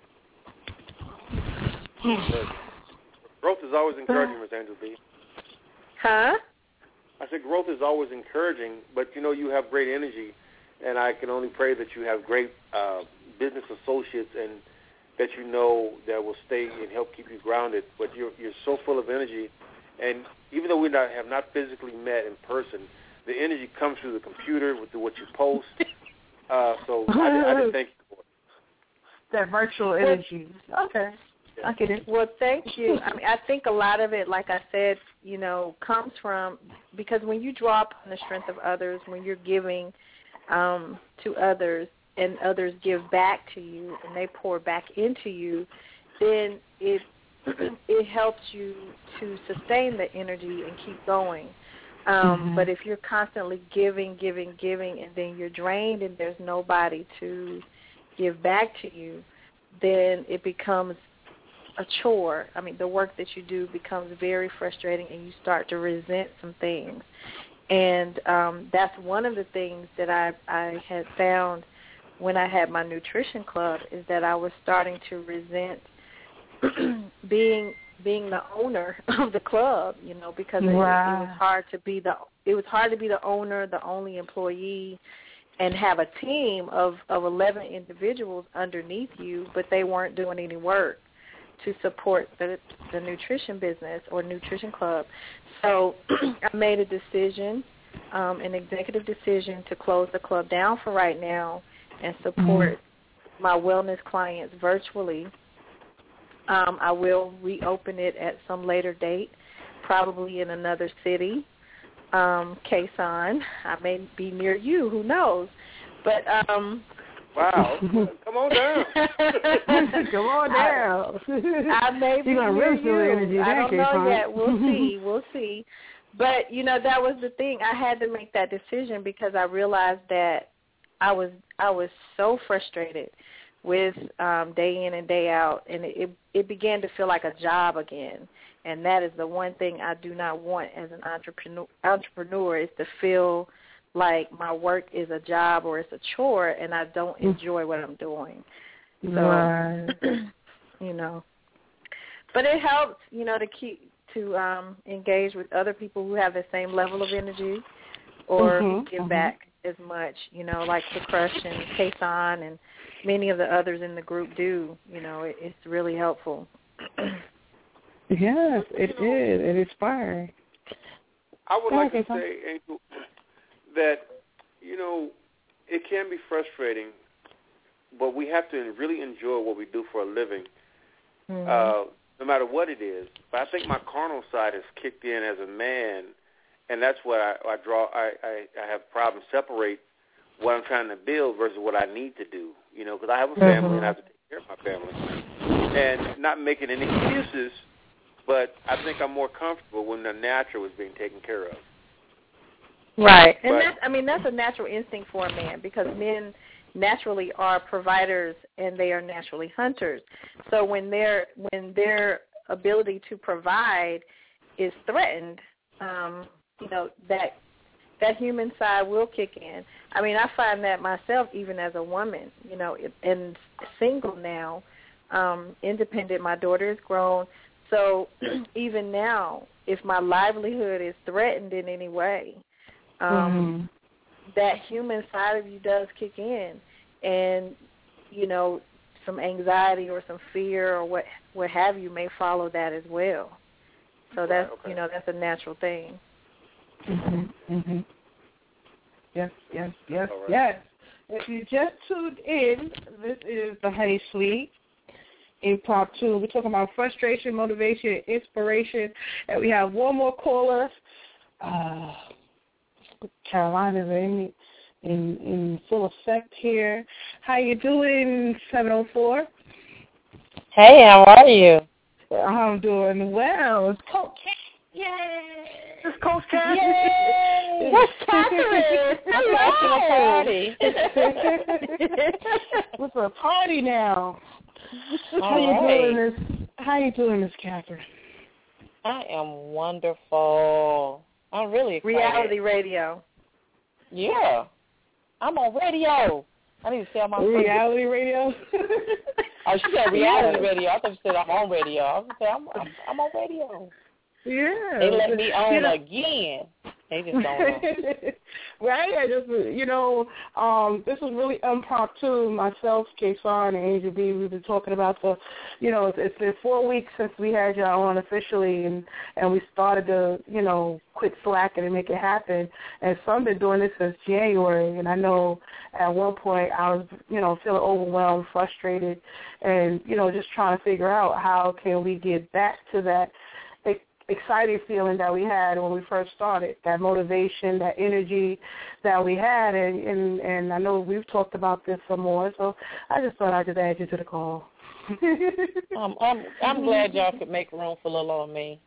[SPEAKER 9] Growth is always encouraging, Ms. Angel B.
[SPEAKER 11] Huh?
[SPEAKER 9] I said growth is always encouraging, but, you know, you have great energy, and I can only pray that you have great business associates and that you know that will stay and help keep you grounded. But you're so full of energy, and even though we have not physically met in person, the energy comes through the computer with what you post. So I just thank you for it.
[SPEAKER 13] That virtual energy. Okay. I get it.
[SPEAKER 11] Well, thank you. I mean, I think a lot of it, like I said, you know, comes from, because when you draw upon the strength of others, when you're giving to others and others give back to you and they pour back into you, then it helps you to sustain the energy and keep going. But if you're constantly giving, and then you're drained and there's nobody to give back to you, then it becomes a chore. I mean, the work that you do becomes very frustrating, and you start to resent some things. And that's one of the things that I had found when I had my nutrition club is that I was starting to resent being the owner of the club, you know, because it was hard to be the owner, the only employee, and have a team of 11 individuals underneath you, but they weren't doing any work to support the nutrition business or nutrition club. So I made a decision, an executive decision, to close the club down for right now and support my wellness clients virtually. I will reopen it at some later date, probably in another city. Quezon, I may be near you, who knows? But
[SPEAKER 9] wow, come on down.
[SPEAKER 13] Come on down.
[SPEAKER 11] I may be near you. I don't know yet. We'll see. But you know, that was the thing. I had to make that decision because I realized that I was so frustrated with day in and day out, and it began to feel like a job again. And that is the one thing I do not want as an entrepreneur is to feel like my work is a job or it's a chore and I don't enjoy what I'm doing. So, you know, but it helps, you know, to engage with other people who have the same level of energy or who give back as much, you know, like the Crush and Quezon and many of the others in the group do. You know, it's really helpful.
[SPEAKER 13] Yes, it is. It is inspiring.
[SPEAKER 9] I would like to say, Angel, that, you know, it can be frustrating, but we have to really enjoy what we do for a living, no matter what it is. But I think my carnal side has kicked in as a man, and that's what I have problems separate what I'm trying to build versus what I need to do, you know, because I have a family and I have to take care of my family. And not making any excuses, but I think I'm more comfortable when the natural is being taken care of.
[SPEAKER 11] Right. And that's a natural instinct for a man because men naturally are providers and they are naturally hunters. So when their ability to provide is threatened, you know, that human side will kick in. I mean, I find that myself even as a woman, you know, and single now, independent. My daughter is grown. So even now, if my livelihood is threatened in any way, that human side of you does kick in. And, you know, some anxiety or some fear or what have you may follow that as well. So that's, you know, that's a natural thing.
[SPEAKER 13] Yes. If you just tuned in, this is the Honey Suite. Impromptu. We're talking about frustration, motivation, inspiration, and we have one more caller. Carolina's in full effect here. How you doing, 704?
[SPEAKER 14] Hey, how are you?
[SPEAKER 13] I'm doing well. It's Coach Cat. Yay! It's Coach Cat.
[SPEAKER 14] Yay!
[SPEAKER 11] That's Catherine. Hello.
[SPEAKER 13] It's a party now. How you doing, Miss Catherine?
[SPEAKER 14] I am wonderful. I'm really excited.
[SPEAKER 11] Reality radio.
[SPEAKER 14] Yeah. I'm on radio. I need to say I'm on
[SPEAKER 13] reality radio.
[SPEAKER 14] Oh, she said reality radio. I thought she said I'm on radio. I was going to say I'm on radio.
[SPEAKER 13] Yeah.
[SPEAKER 14] They let me on again. They just don't know.
[SPEAKER 13] Right? I just, you know, this was really impromptu. Myself, Quezon, and Angel B, we've been talking about the, you know, it's been 4 weeks since we had you on officially, and we started to, you know, quit slacking and make it happen. And so I've been doing this since January, and I know at one point I was, you know, feeling overwhelmed, frustrated, and, you know, just trying to figure out how can we get back to that exciting feeling that we had when we first started, that motivation, that energy that we had, and I know we've talked about this some more, so I just thought I'd just add you to the call.
[SPEAKER 14] I'm glad y'all could make room for little old me.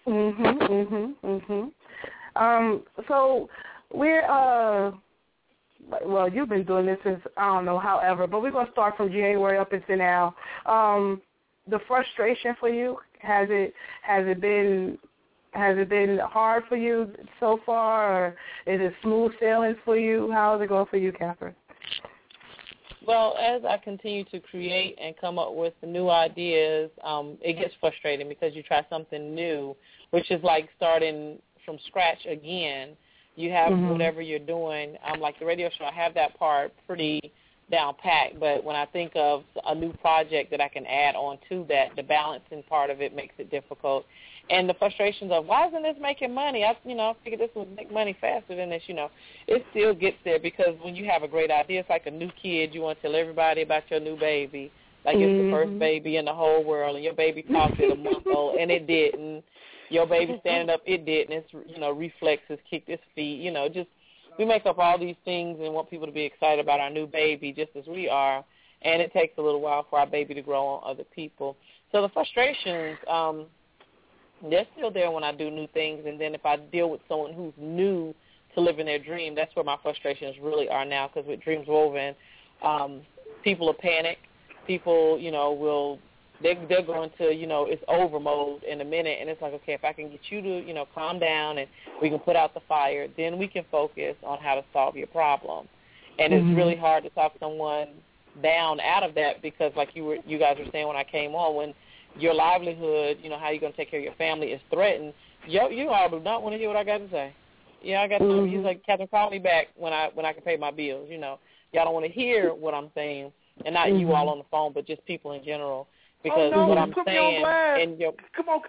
[SPEAKER 13] So we're, well, you've been doing this since, I don't know, however, but we're going to start from January up until now. The frustration for you, has it been hard for you so far, or is it smooth sailing for you? How is it going for you, Catherine?
[SPEAKER 14] Well, as I continue to create and come up with new ideas, it gets frustrating because you try something new, which is like starting from scratch again. You have whatever you're doing. Like the radio show, I have that part pretty down packed, but when I think of a new project that I can add on to that, the balancing part of it makes it difficult. And the frustrations of, why isn't this making money? I figured this would make money faster than this, It still gets there because when you have a great idea, it's like a new kid. You want to tell everybody about your new baby. Like it's the first baby in the whole world, and your baby talked at a month old, and it didn't. Your baby standing up, it didn't. It's, reflexes kicked its feet. Just we make up all these things and want people to be excited about our new baby just as we are, and it takes a little while for our baby to grow on other people. So the frustrations, they're still there when I do new things, and then if I deal with someone who's new to living their dream, that's where my frustrations really are now, because with Dreams Woven, people will panic. People, they're going to, it's over mode in a minute, and it's like, okay, if I can get you to, calm down and we can put out the fire, then we can focus on how to solve your problem. And it's really hard to talk someone down out of that because, like you guys were saying when I came on, when your livelihood, how you're going to take care of your family is threatened, you all do not want to hear what I got to say. I got to he's like, Catherine, call me back when I can pay my bills. Y'all don't want to hear what I'm saying, and not you all on the phone, but just people in general. Because what I'm saying, and
[SPEAKER 9] come on.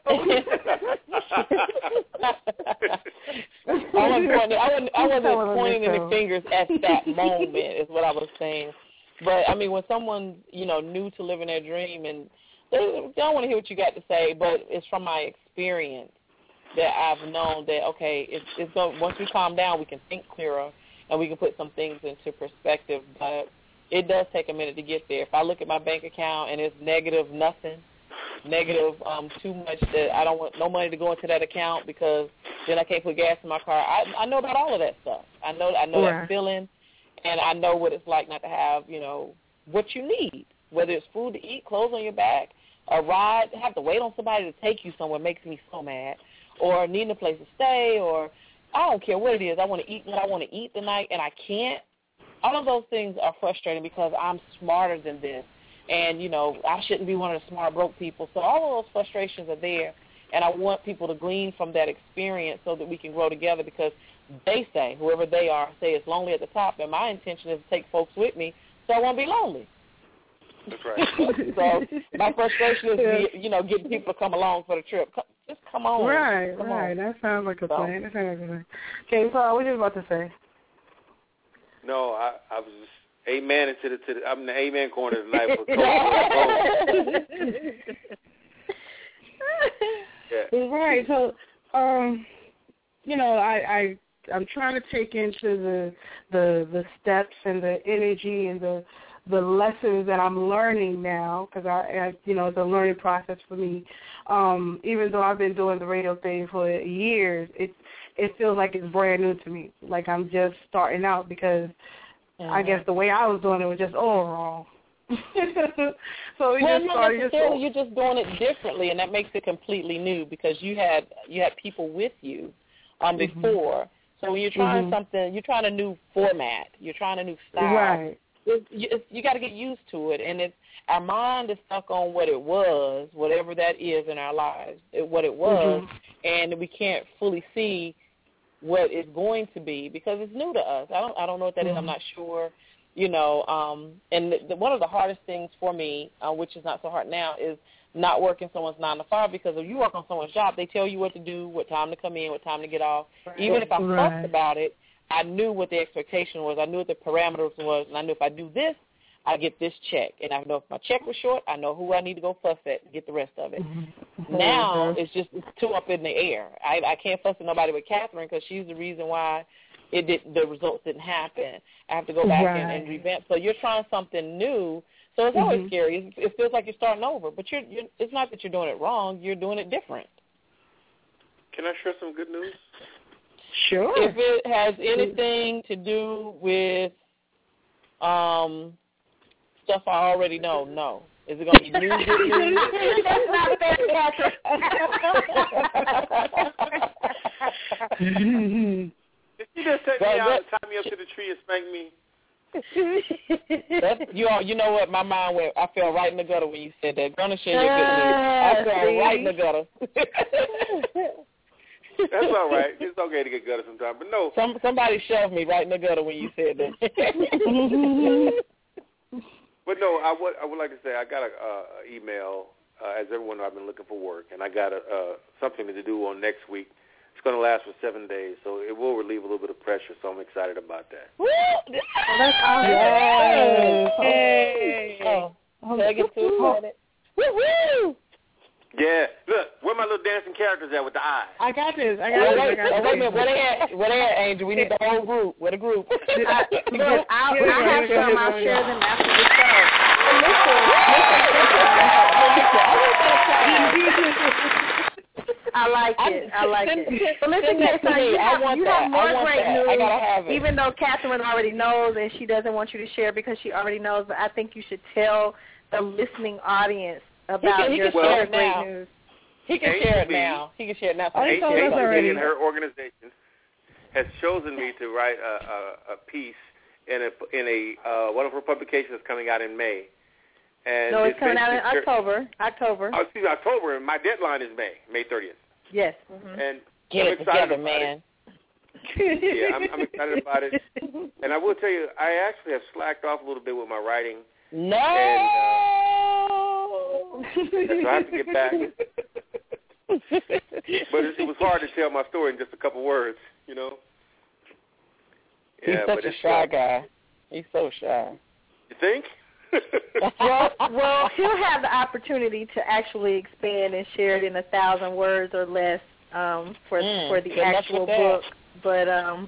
[SPEAKER 14] I wasn't pointing any fingers at that moment, is what I was saying. But I mean, when someone's new to living their dream, and they don't want to hear what you got to say, but it's from my experience that I've known that it's going. Once we calm down, we can think clearer and we can put some things into perspective. But it does take a minute to get there. If I look at my bank account and it's negative nothing, negative too much, that I don't want no money to go into that account because then I can't put gas in my car. I know about all of that stuff. I know that feeling, and I know what it's like not to have what you need, whether it's food to eat, clothes on your back, a ride, have to wait on somebody to take you somewhere makes me so mad, or needing a place to stay, or I don't care what it is. I want to eat what I want to eat tonight, and I can't. All of those things are frustrating because I'm smarter than this, and, I shouldn't be one of the smart broke people. So all of those frustrations are there, and I want people to glean from that experience so that we can grow together because they say, whoever they are, say it's lonely at the top, and my intention is to take folks with me so I won't be lonely.
[SPEAKER 9] That's right.
[SPEAKER 14] So my frustration is, getting people to come along for the trip. Just come on.
[SPEAKER 13] Right,
[SPEAKER 14] come
[SPEAKER 13] right.
[SPEAKER 14] On.
[SPEAKER 13] That sounds like a plan. That sounds like a plan. Okay, so what you about to say?
[SPEAKER 9] No, I was just amen into the I'm in the amen corner tonight for
[SPEAKER 13] yeah. Right. So, I'm trying to take into the steps and the energy and the lessons that I'm learning now because it's a learning process for me. Even though I've been doing the radio thing for years, it feels like it's brand new to me. Like I'm just starting out because I guess the way I was doing it was just all wrong. So
[SPEAKER 14] you're just doing it differently, and that makes it completely new because you had people with you before. So when you're trying something, you're trying a new format, you're trying a new style.
[SPEAKER 13] Right.
[SPEAKER 14] You got to get used to it, and our mind is stuck on what it was, whatever that is in our lives, what it was, and we can't fully see what it's going to be because it's new to us. I don't know what that is. I'm not sure, and one of the hardest things for me, which is not so hard now, is not working someone's 9 to 5 because if you work on someone's job, they tell you what to do, what time to come in, what time to get off. Right. Even if I fussed about it, I knew what the expectation was. I knew what the parameters was, and I knew if I do this, I get this check. And I know if my check was short, I know who I need to go fuss at to get the rest of it. Now it's too up in the air. I can't fuss at nobody but Catherine because she's the reason why the results didn't happen. I have to go back and revamp. So you're trying something new. So it's always scary. It feels like you're starting over. But it's not that you're doing it wrong. You're doing it different.
[SPEAKER 9] Can I share some good news?
[SPEAKER 13] Sure.
[SPEAKER 14] If it has anything to do with stuff I already know, no. Is it going to be new good news?
[SPEAKER 5] That's not fair,
[SPEAKER 9] Did you just take me out and tie me up to the tree and spank me?
[SPEAKER 14] You know what? My mind went. I fell right in the gutter when you said that. Gonna share your good news. I fell right in the gutter.
[SPEAKER 9] That's all right. It's okay to get gutter sometimes, but no.
[SPEAKER 14] Somebody shoved me right in the gutter when you said that.
[SPEAKER 9] But no, I would like to say I got an email. As everyone knows, I've been looking for work, and I got something to do on next week. It's going to last for 7 days, so it will relieve a little bit of pressure, so I'm excited about that.
[SPEAKER 14] Woo! That's awesome. Yay! Woo-hoo!
[SPEAKER 9] Yeah. Look, where my little dancing characters at with the eyes?
[SPEAKER 13] I got this.
[SPEAKER 14] Wait a minute. Where they at, Angel? We need the whole group. Where the group?
[SPEAKER 11] Look, I have some. I'll share them after the show. I like it. But listen, K-Son, you have more great news.
[SPEAKER 14] I gotta have it.
[SPEAKER 11] Even though Catherine already knows and she doesn't want you to share because she already knows, but I think you should tell the listening audience about your great news.
[SPEAKER 14] He can share it now.
[SPEAKER 9] HB in her organization has chosen me to write a piece in a one of her publications that's coming out in May. And
[SPEAKER 11] no, it's coming out in October.
[SPEAKER 9] Oh, excuse me, October, and my deadline is May 30th.
[SPEAKER 11] Yes.
[SPEAKER 14] Mm-hmm. And get it together, man.
[SPEAKER 9] Yeah, I'm excited about it. And I will tell you, I actually have slacked off a little bit with my writing.
[SPEAKER 14] No!
[SPEAKER 9] And, so I have to get back. But it was hard to tell my story in just a couple words, you know?
[SPEAKER 14] He's such a shy guy. He's so shy.
[SPEAKER 9] You think?
[SPEAKER 11] well, he'll have the opportunity to actually expand and share it in 1,000 words or less for the actual book. But I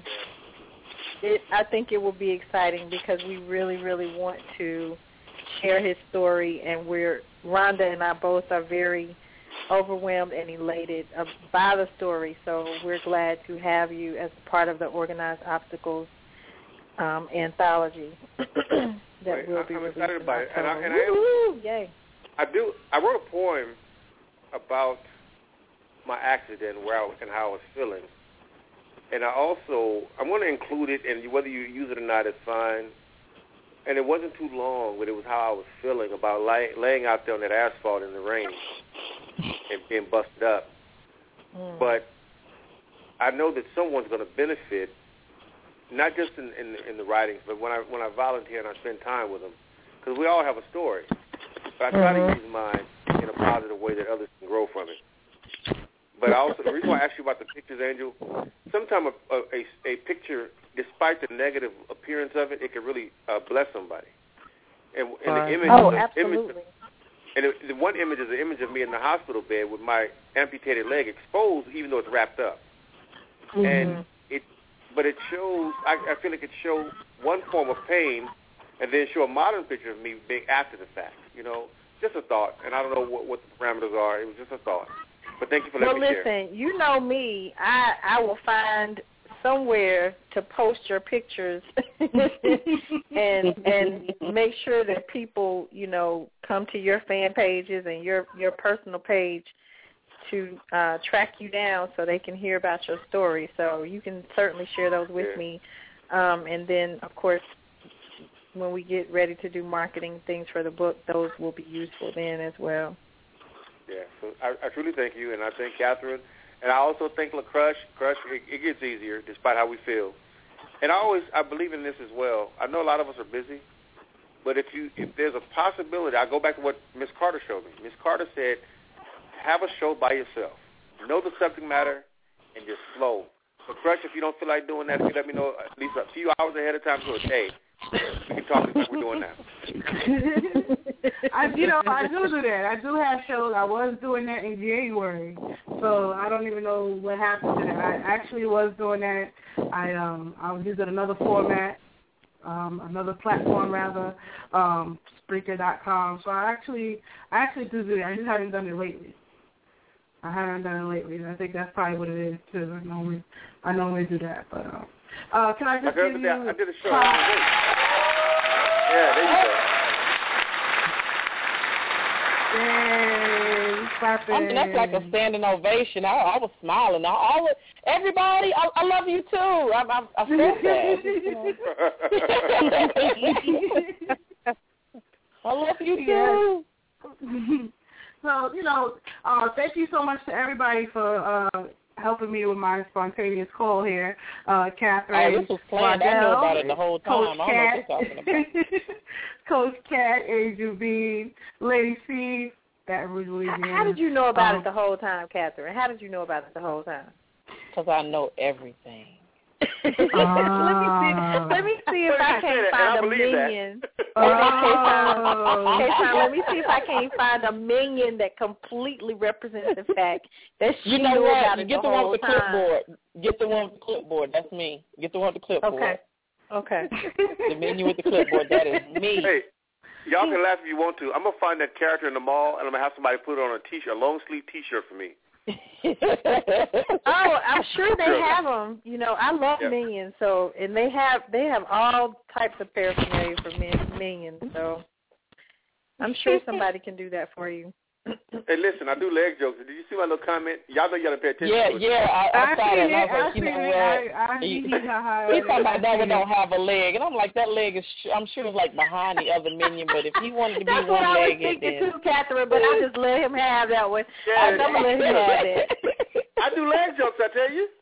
[SPEAKER 11] think it will be exciting because we really, really want to share his story, and Rhonda and I both are very overwhelmed and elated by the story. So we're glad to have you as part of the Organized Obstacles anthology. That will be
[SPEAKER 9] I'm excited about it. And
[SPEAKER 11] yay.
[SPEAKER 9] I wrote a poem about my accident and how I was feeling. And I'm going to include it, and whether you use it or not, it's fine. And it wasn't too long, but it was how I was feeling about laying out there on that asphalt in the rain and being busted up. But I know that someone's going to benefit, not just in the writings, but when I volunteer and I spend time with them, because we all have a story. But I try to use mine in a positive way that others can grow from it. But the reason why I asked you about the pictures, Angel, sometimes a picture, despite the negative appearance of it, it can really bless somebody. And the image,
[SPEAKER 11] absolutely.
[SPEAKER 9] The one image is an image of me in the hospital bed with my amputated leg exposed, even though it's wrapped up. And but it shows. I feel like it shows one form of pain, and then show a modern picture of me being after the fact. You know, just a thought. And I don't know what the parameters are. It was just a thought. But thank you for letting me share.
[SPEAKER 11] Well, listen, you know me. I will find somewhere to post your pictures and make sure that people, come to your fan pages and your personal page to track you down so they can hear about your story. So you can certainly share those with me. And then, of course, when we get ready to do marketing things for the book, those will be useful then as well.
[SPEAKER 9] Yeah, so I truly thank you, and I thank Catherine, and I also thank LaCrush. Crush, it gets easier despite how we feel. And I believe in this as well. I know a lot of us are busy, but if there's a possibility, I go back to what Miss Carter showed me. Miss Carter said, have a show by yourself. Know the subject matter and just flow. So, Crush, if you don't feel like doing that, if you let me know at least a few hours ahead of time, so it's, hey, we can talk like we're doing now.
[SPEAKER 13] I do that. I do have shows. I was doing that in January, so I don't even know what happened to that. I actually was doing that. I was using another format, another platform rather, Spreaker.com. So I actually do that. I just haven't done it lately. I think that's probably what it is too. I normally do that, but can I just give you?
[SPEAKER 9] I did a show. Yeah, there you go.
[SPEAKER 13] Yay. clapping.
[SPEAKER 14] That's like a standing ovation. I was smiling. Everybody, I love you too. I felt that. I love you too.
[SPEAKER 13] So, thank you so much to everybody for helping me with my spontaneous call here. Catherine.
[SPEAKER 14] Oh, this was planned. I knew about it the whole time.
[SPEAKER 13] Coach
[SPEAKER 14] I don't know what you're talking about.
[SPEAKER 13] Coach Cat, Angel B, Lady C, Baton Rouge, Louisiana.
[SPEAKER 11] How did you know about it the whole time, Catherine? How did you know about it the whole time?
[SPEAKER 14] Because I know everything.
[SPEAKER 11] Let me see if I can't find a minion. Let me see if I can't find a minion that completely represents the fact that she knew about it
[SPEAKER 14] Get the one with the clipboard. Get the one with the clipboard. That's me. Get the one with the clipboard.
[SPEAKER 11] Okay.
[SPEAKER 14] The minion with the clipboard. That is me.
[SPEAKER 9] Hey, y'all can laugh if you want to. I'm gonna find that character in the mall, and I'm gonna have somebody put it on a T-shirt, a long sleeve T-shirt for me.
[SPEAKER 11] I'm sure they have them. I love Minions, and they have all types of paraphernalia for Minions. So I'm sure somebody can do that for you.
[SPEAKER 9] Hey, listen, I do leg jokes. Did you see my little comment? Y'all know you gotta pay attention.
[SPEAKER 14] I saw that. And I was like, you know what? He's talking about that one don't have a leg, and I'm like, that leg is. I'm sure it's like behind the other minion, but if he wanted to be
[SPEAKER 11] that's
[SPEAKER 14] one
[SPEAKER 11] what
[SPEAKER 14] legged,
[SPEAKER 11] I was thinking too, Catherine. But I just let him have that one. I never let him have it.
[SPEAKER 9] I do leg jokes. I tell you.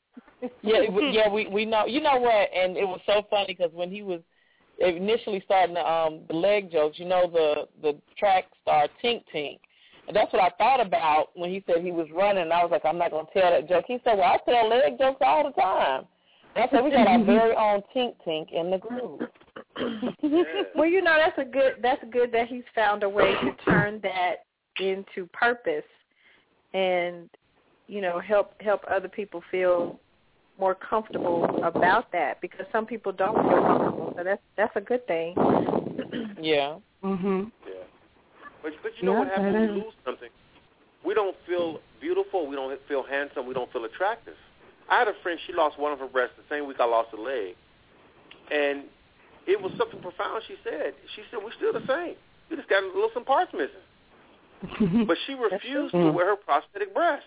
[SPEAKER 14] We know. You know what? And it was so funny because when he was initially starting the leg jokes, the track star Tink Tink. And that's what I thought about when he said he was running. And I was like, I'm not going to tell that joke. He said, well, I tell leg jokes all the time. And I said, we got our very own Tink Tink in the group.
[SPEAKER 11] Well, that's good that he's found a way to turn that into purpose and, help other people feel more comfortable about that, because some people don't feel comfortable. So that's a good thing.
[SPEAKER 14] Yeah.
[SPEAKER 13] Mhm.
[SPEAKER 9] But you know what happens when we lose something? We don't feel beautiful. We don't feel handsome. We don't feel attractive. I had a friend, she lost one of her breasts the same week I lost a leg. And it was something profound she said. She said, we're still the same. We just got some parts missing. But she refused to wear her prosthetic breast.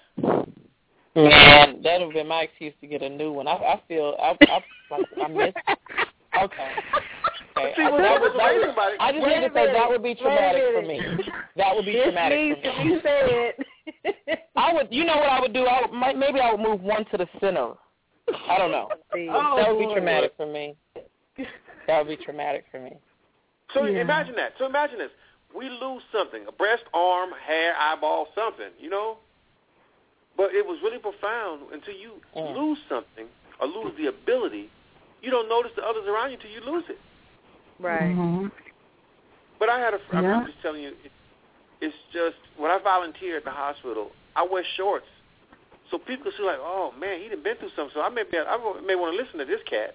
[SPEAKER 14] Yeah, that would have been my excuse to get a new one. I feel I miss. Okay. I just need to say that would be traumatic for me. That would be traumatic for me.
[SPEAKER 11] You said
[SPEAKER 14] I would. You know what I would do? Maybe I would move one to the center. I don't know. That would be traumatic for me. That would be traumatic for me.
[SPEAKER 9] So imagine that. So imagine this. We lose something, a breast, arm, hair, eyeball, something, But it was really profound until you lose something or lose the ability. You don't notice the others around you until you lose it.
[SPEAKER 11] Right.
[SPEAKER 13] Mm-hmm.
[SPEAKER 9] But I had I'm just telling you, it's just, when I volunteer at the hospital, I wear shorts. So people can see like, oh, man, he done been through something. So I may want to listen to this cat,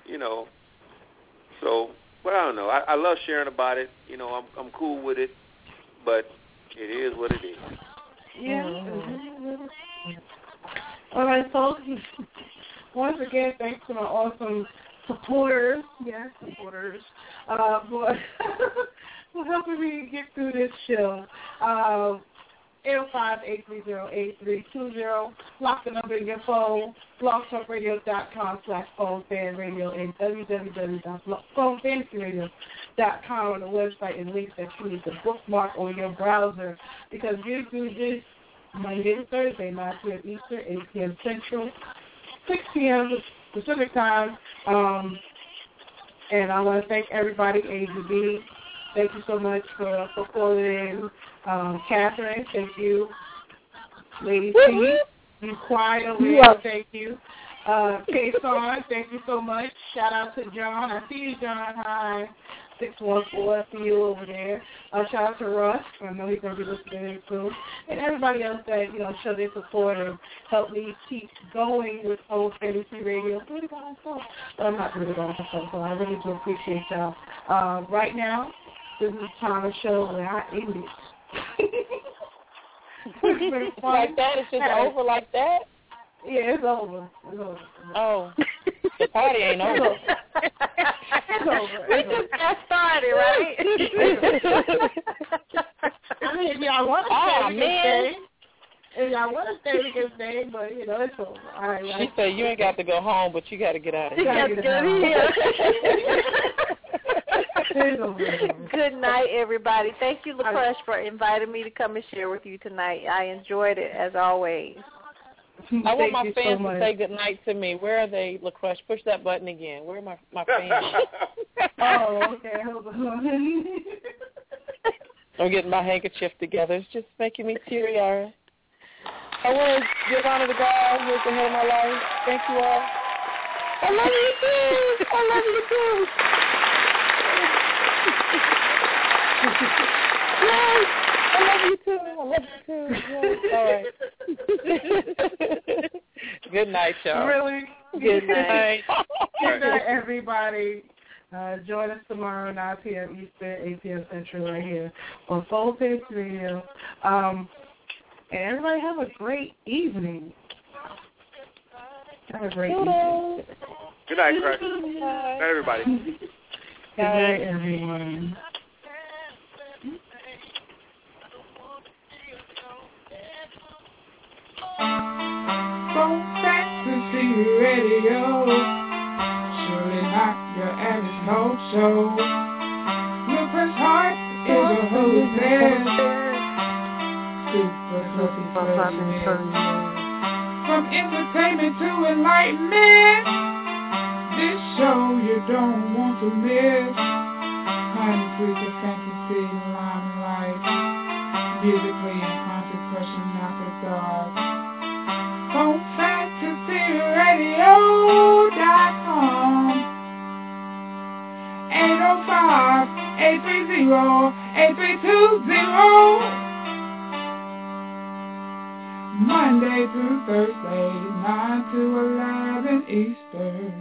[SPEAKER 9] So, but I don't know. I love sharing about it. I'm cool with it. But it is what it is.
[SPEAKER 13] Yeah. Mm-hmm. All right, so once again, thanks to my awesome supporters, for helping me get through this show. 805-830-8320. Lock the number in your phone. blogtalkradio.com/phonefanradio and www.phonefantasyradio.com on the website, and links that you need to bookmark on your browser, because we do this Monday to Thursday, 9 p.m. Eastern, 8 p.m. Central, 6 p.m. Pacific time. And I want to thank everybody. Angel B, thank you so much for calling in. Catherine, thank you. Lady C, you quiet over there, thank you. K-Son, thank you so much. Shout out to John. I see you, John. Hi. 614, I see you over there. Shout out to Russ. I know he's going to be listening soon. And everybody else that, show their support and help me keep going with Old Fantasy Radio. I'm really by myself. But I'm not really by myself, so I really do appreciate y'all. Right now, this is the time of show where I end it.
[SPEAKER 14] Like that? It's just over like that?
[SPEAKER 13] Yeah, it's over.
[SPEAKER 14] Oh. The party ain't over.
[SPEAKER 13] It's over.
[SPEAKER 11] We just got started, right?
[SPEAKER 13] I mean, if y'all want to
[SPEAKER 14] man.
[SPEAKER 13] And I want to stay the next day, but, it's over.
[SPEAKER 14] She said you ain't got to go home, but you got to get out of here.
[SPEAKER 11] You got to get out of here. Good night, everybody. Thank you, LaCrush, for inviting me to come and share with you tonight. I enjoyed it, as always.
[SPEAKER 14] I want my fans to say good night to me. Where are they, LaCrush? Push that button again. Where are my fans?
[SPEAKER 13] Oh, okay. Hold on.
[SPEAKER 14] I'm getting my handkerchief together. It's just making me teary-eyed. I want to give honor to God who is the head of my life. Thank you all. I love you too. I love you too. Yes, I love you too. All right. Good night, y'all.
[SPEAKER 13] Really?
[SPEAKER 11] Good night.
[SPEAKER 13] Good night, everybody. Join us tomorrow, 9 p.m. Eastern, 8 p.m. Central, right here on Soul Page Radio. And everybody have a great evening. Have a great evening.
[SPEAKER 9] Good night, Craig. Good night, everybody.
[SPEAKER 13] Good night, everyone.
[SPEAKER 8] Soul Fantasy Radio. Surely not your average talk show. Lucas Hart is a hostess. Super fluffy. From entertainment to enlightenment, this show you don't want to miss. Honey, freak of fantasy, limelight, musically and conscious crushing after dark. HomeFantasyRadio.com 805-830-8320 Monday through Thursday, 9 to 11 Eastern.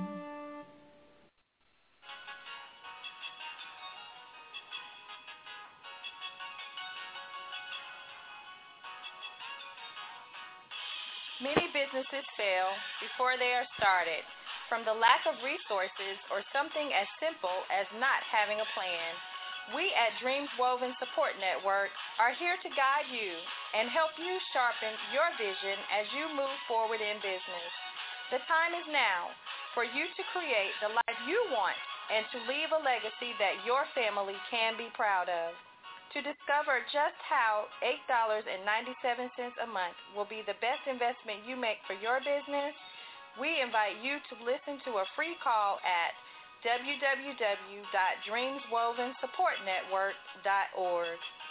[SPEAKER 11] Many businesses fail before they are started, from the lack of resources or something as simple as not having a plan. We at Dreams Woven Support Network are here to guide you and help you sharpen your vision as you move forward in business. The time is now for you to create the life you want and to leave a legacy that your family can be proud of. To discover just how $8.97 a month will be the best investment you make for your business, we invite you to listen to a free call at www.dreamswovensupportnetwork.org.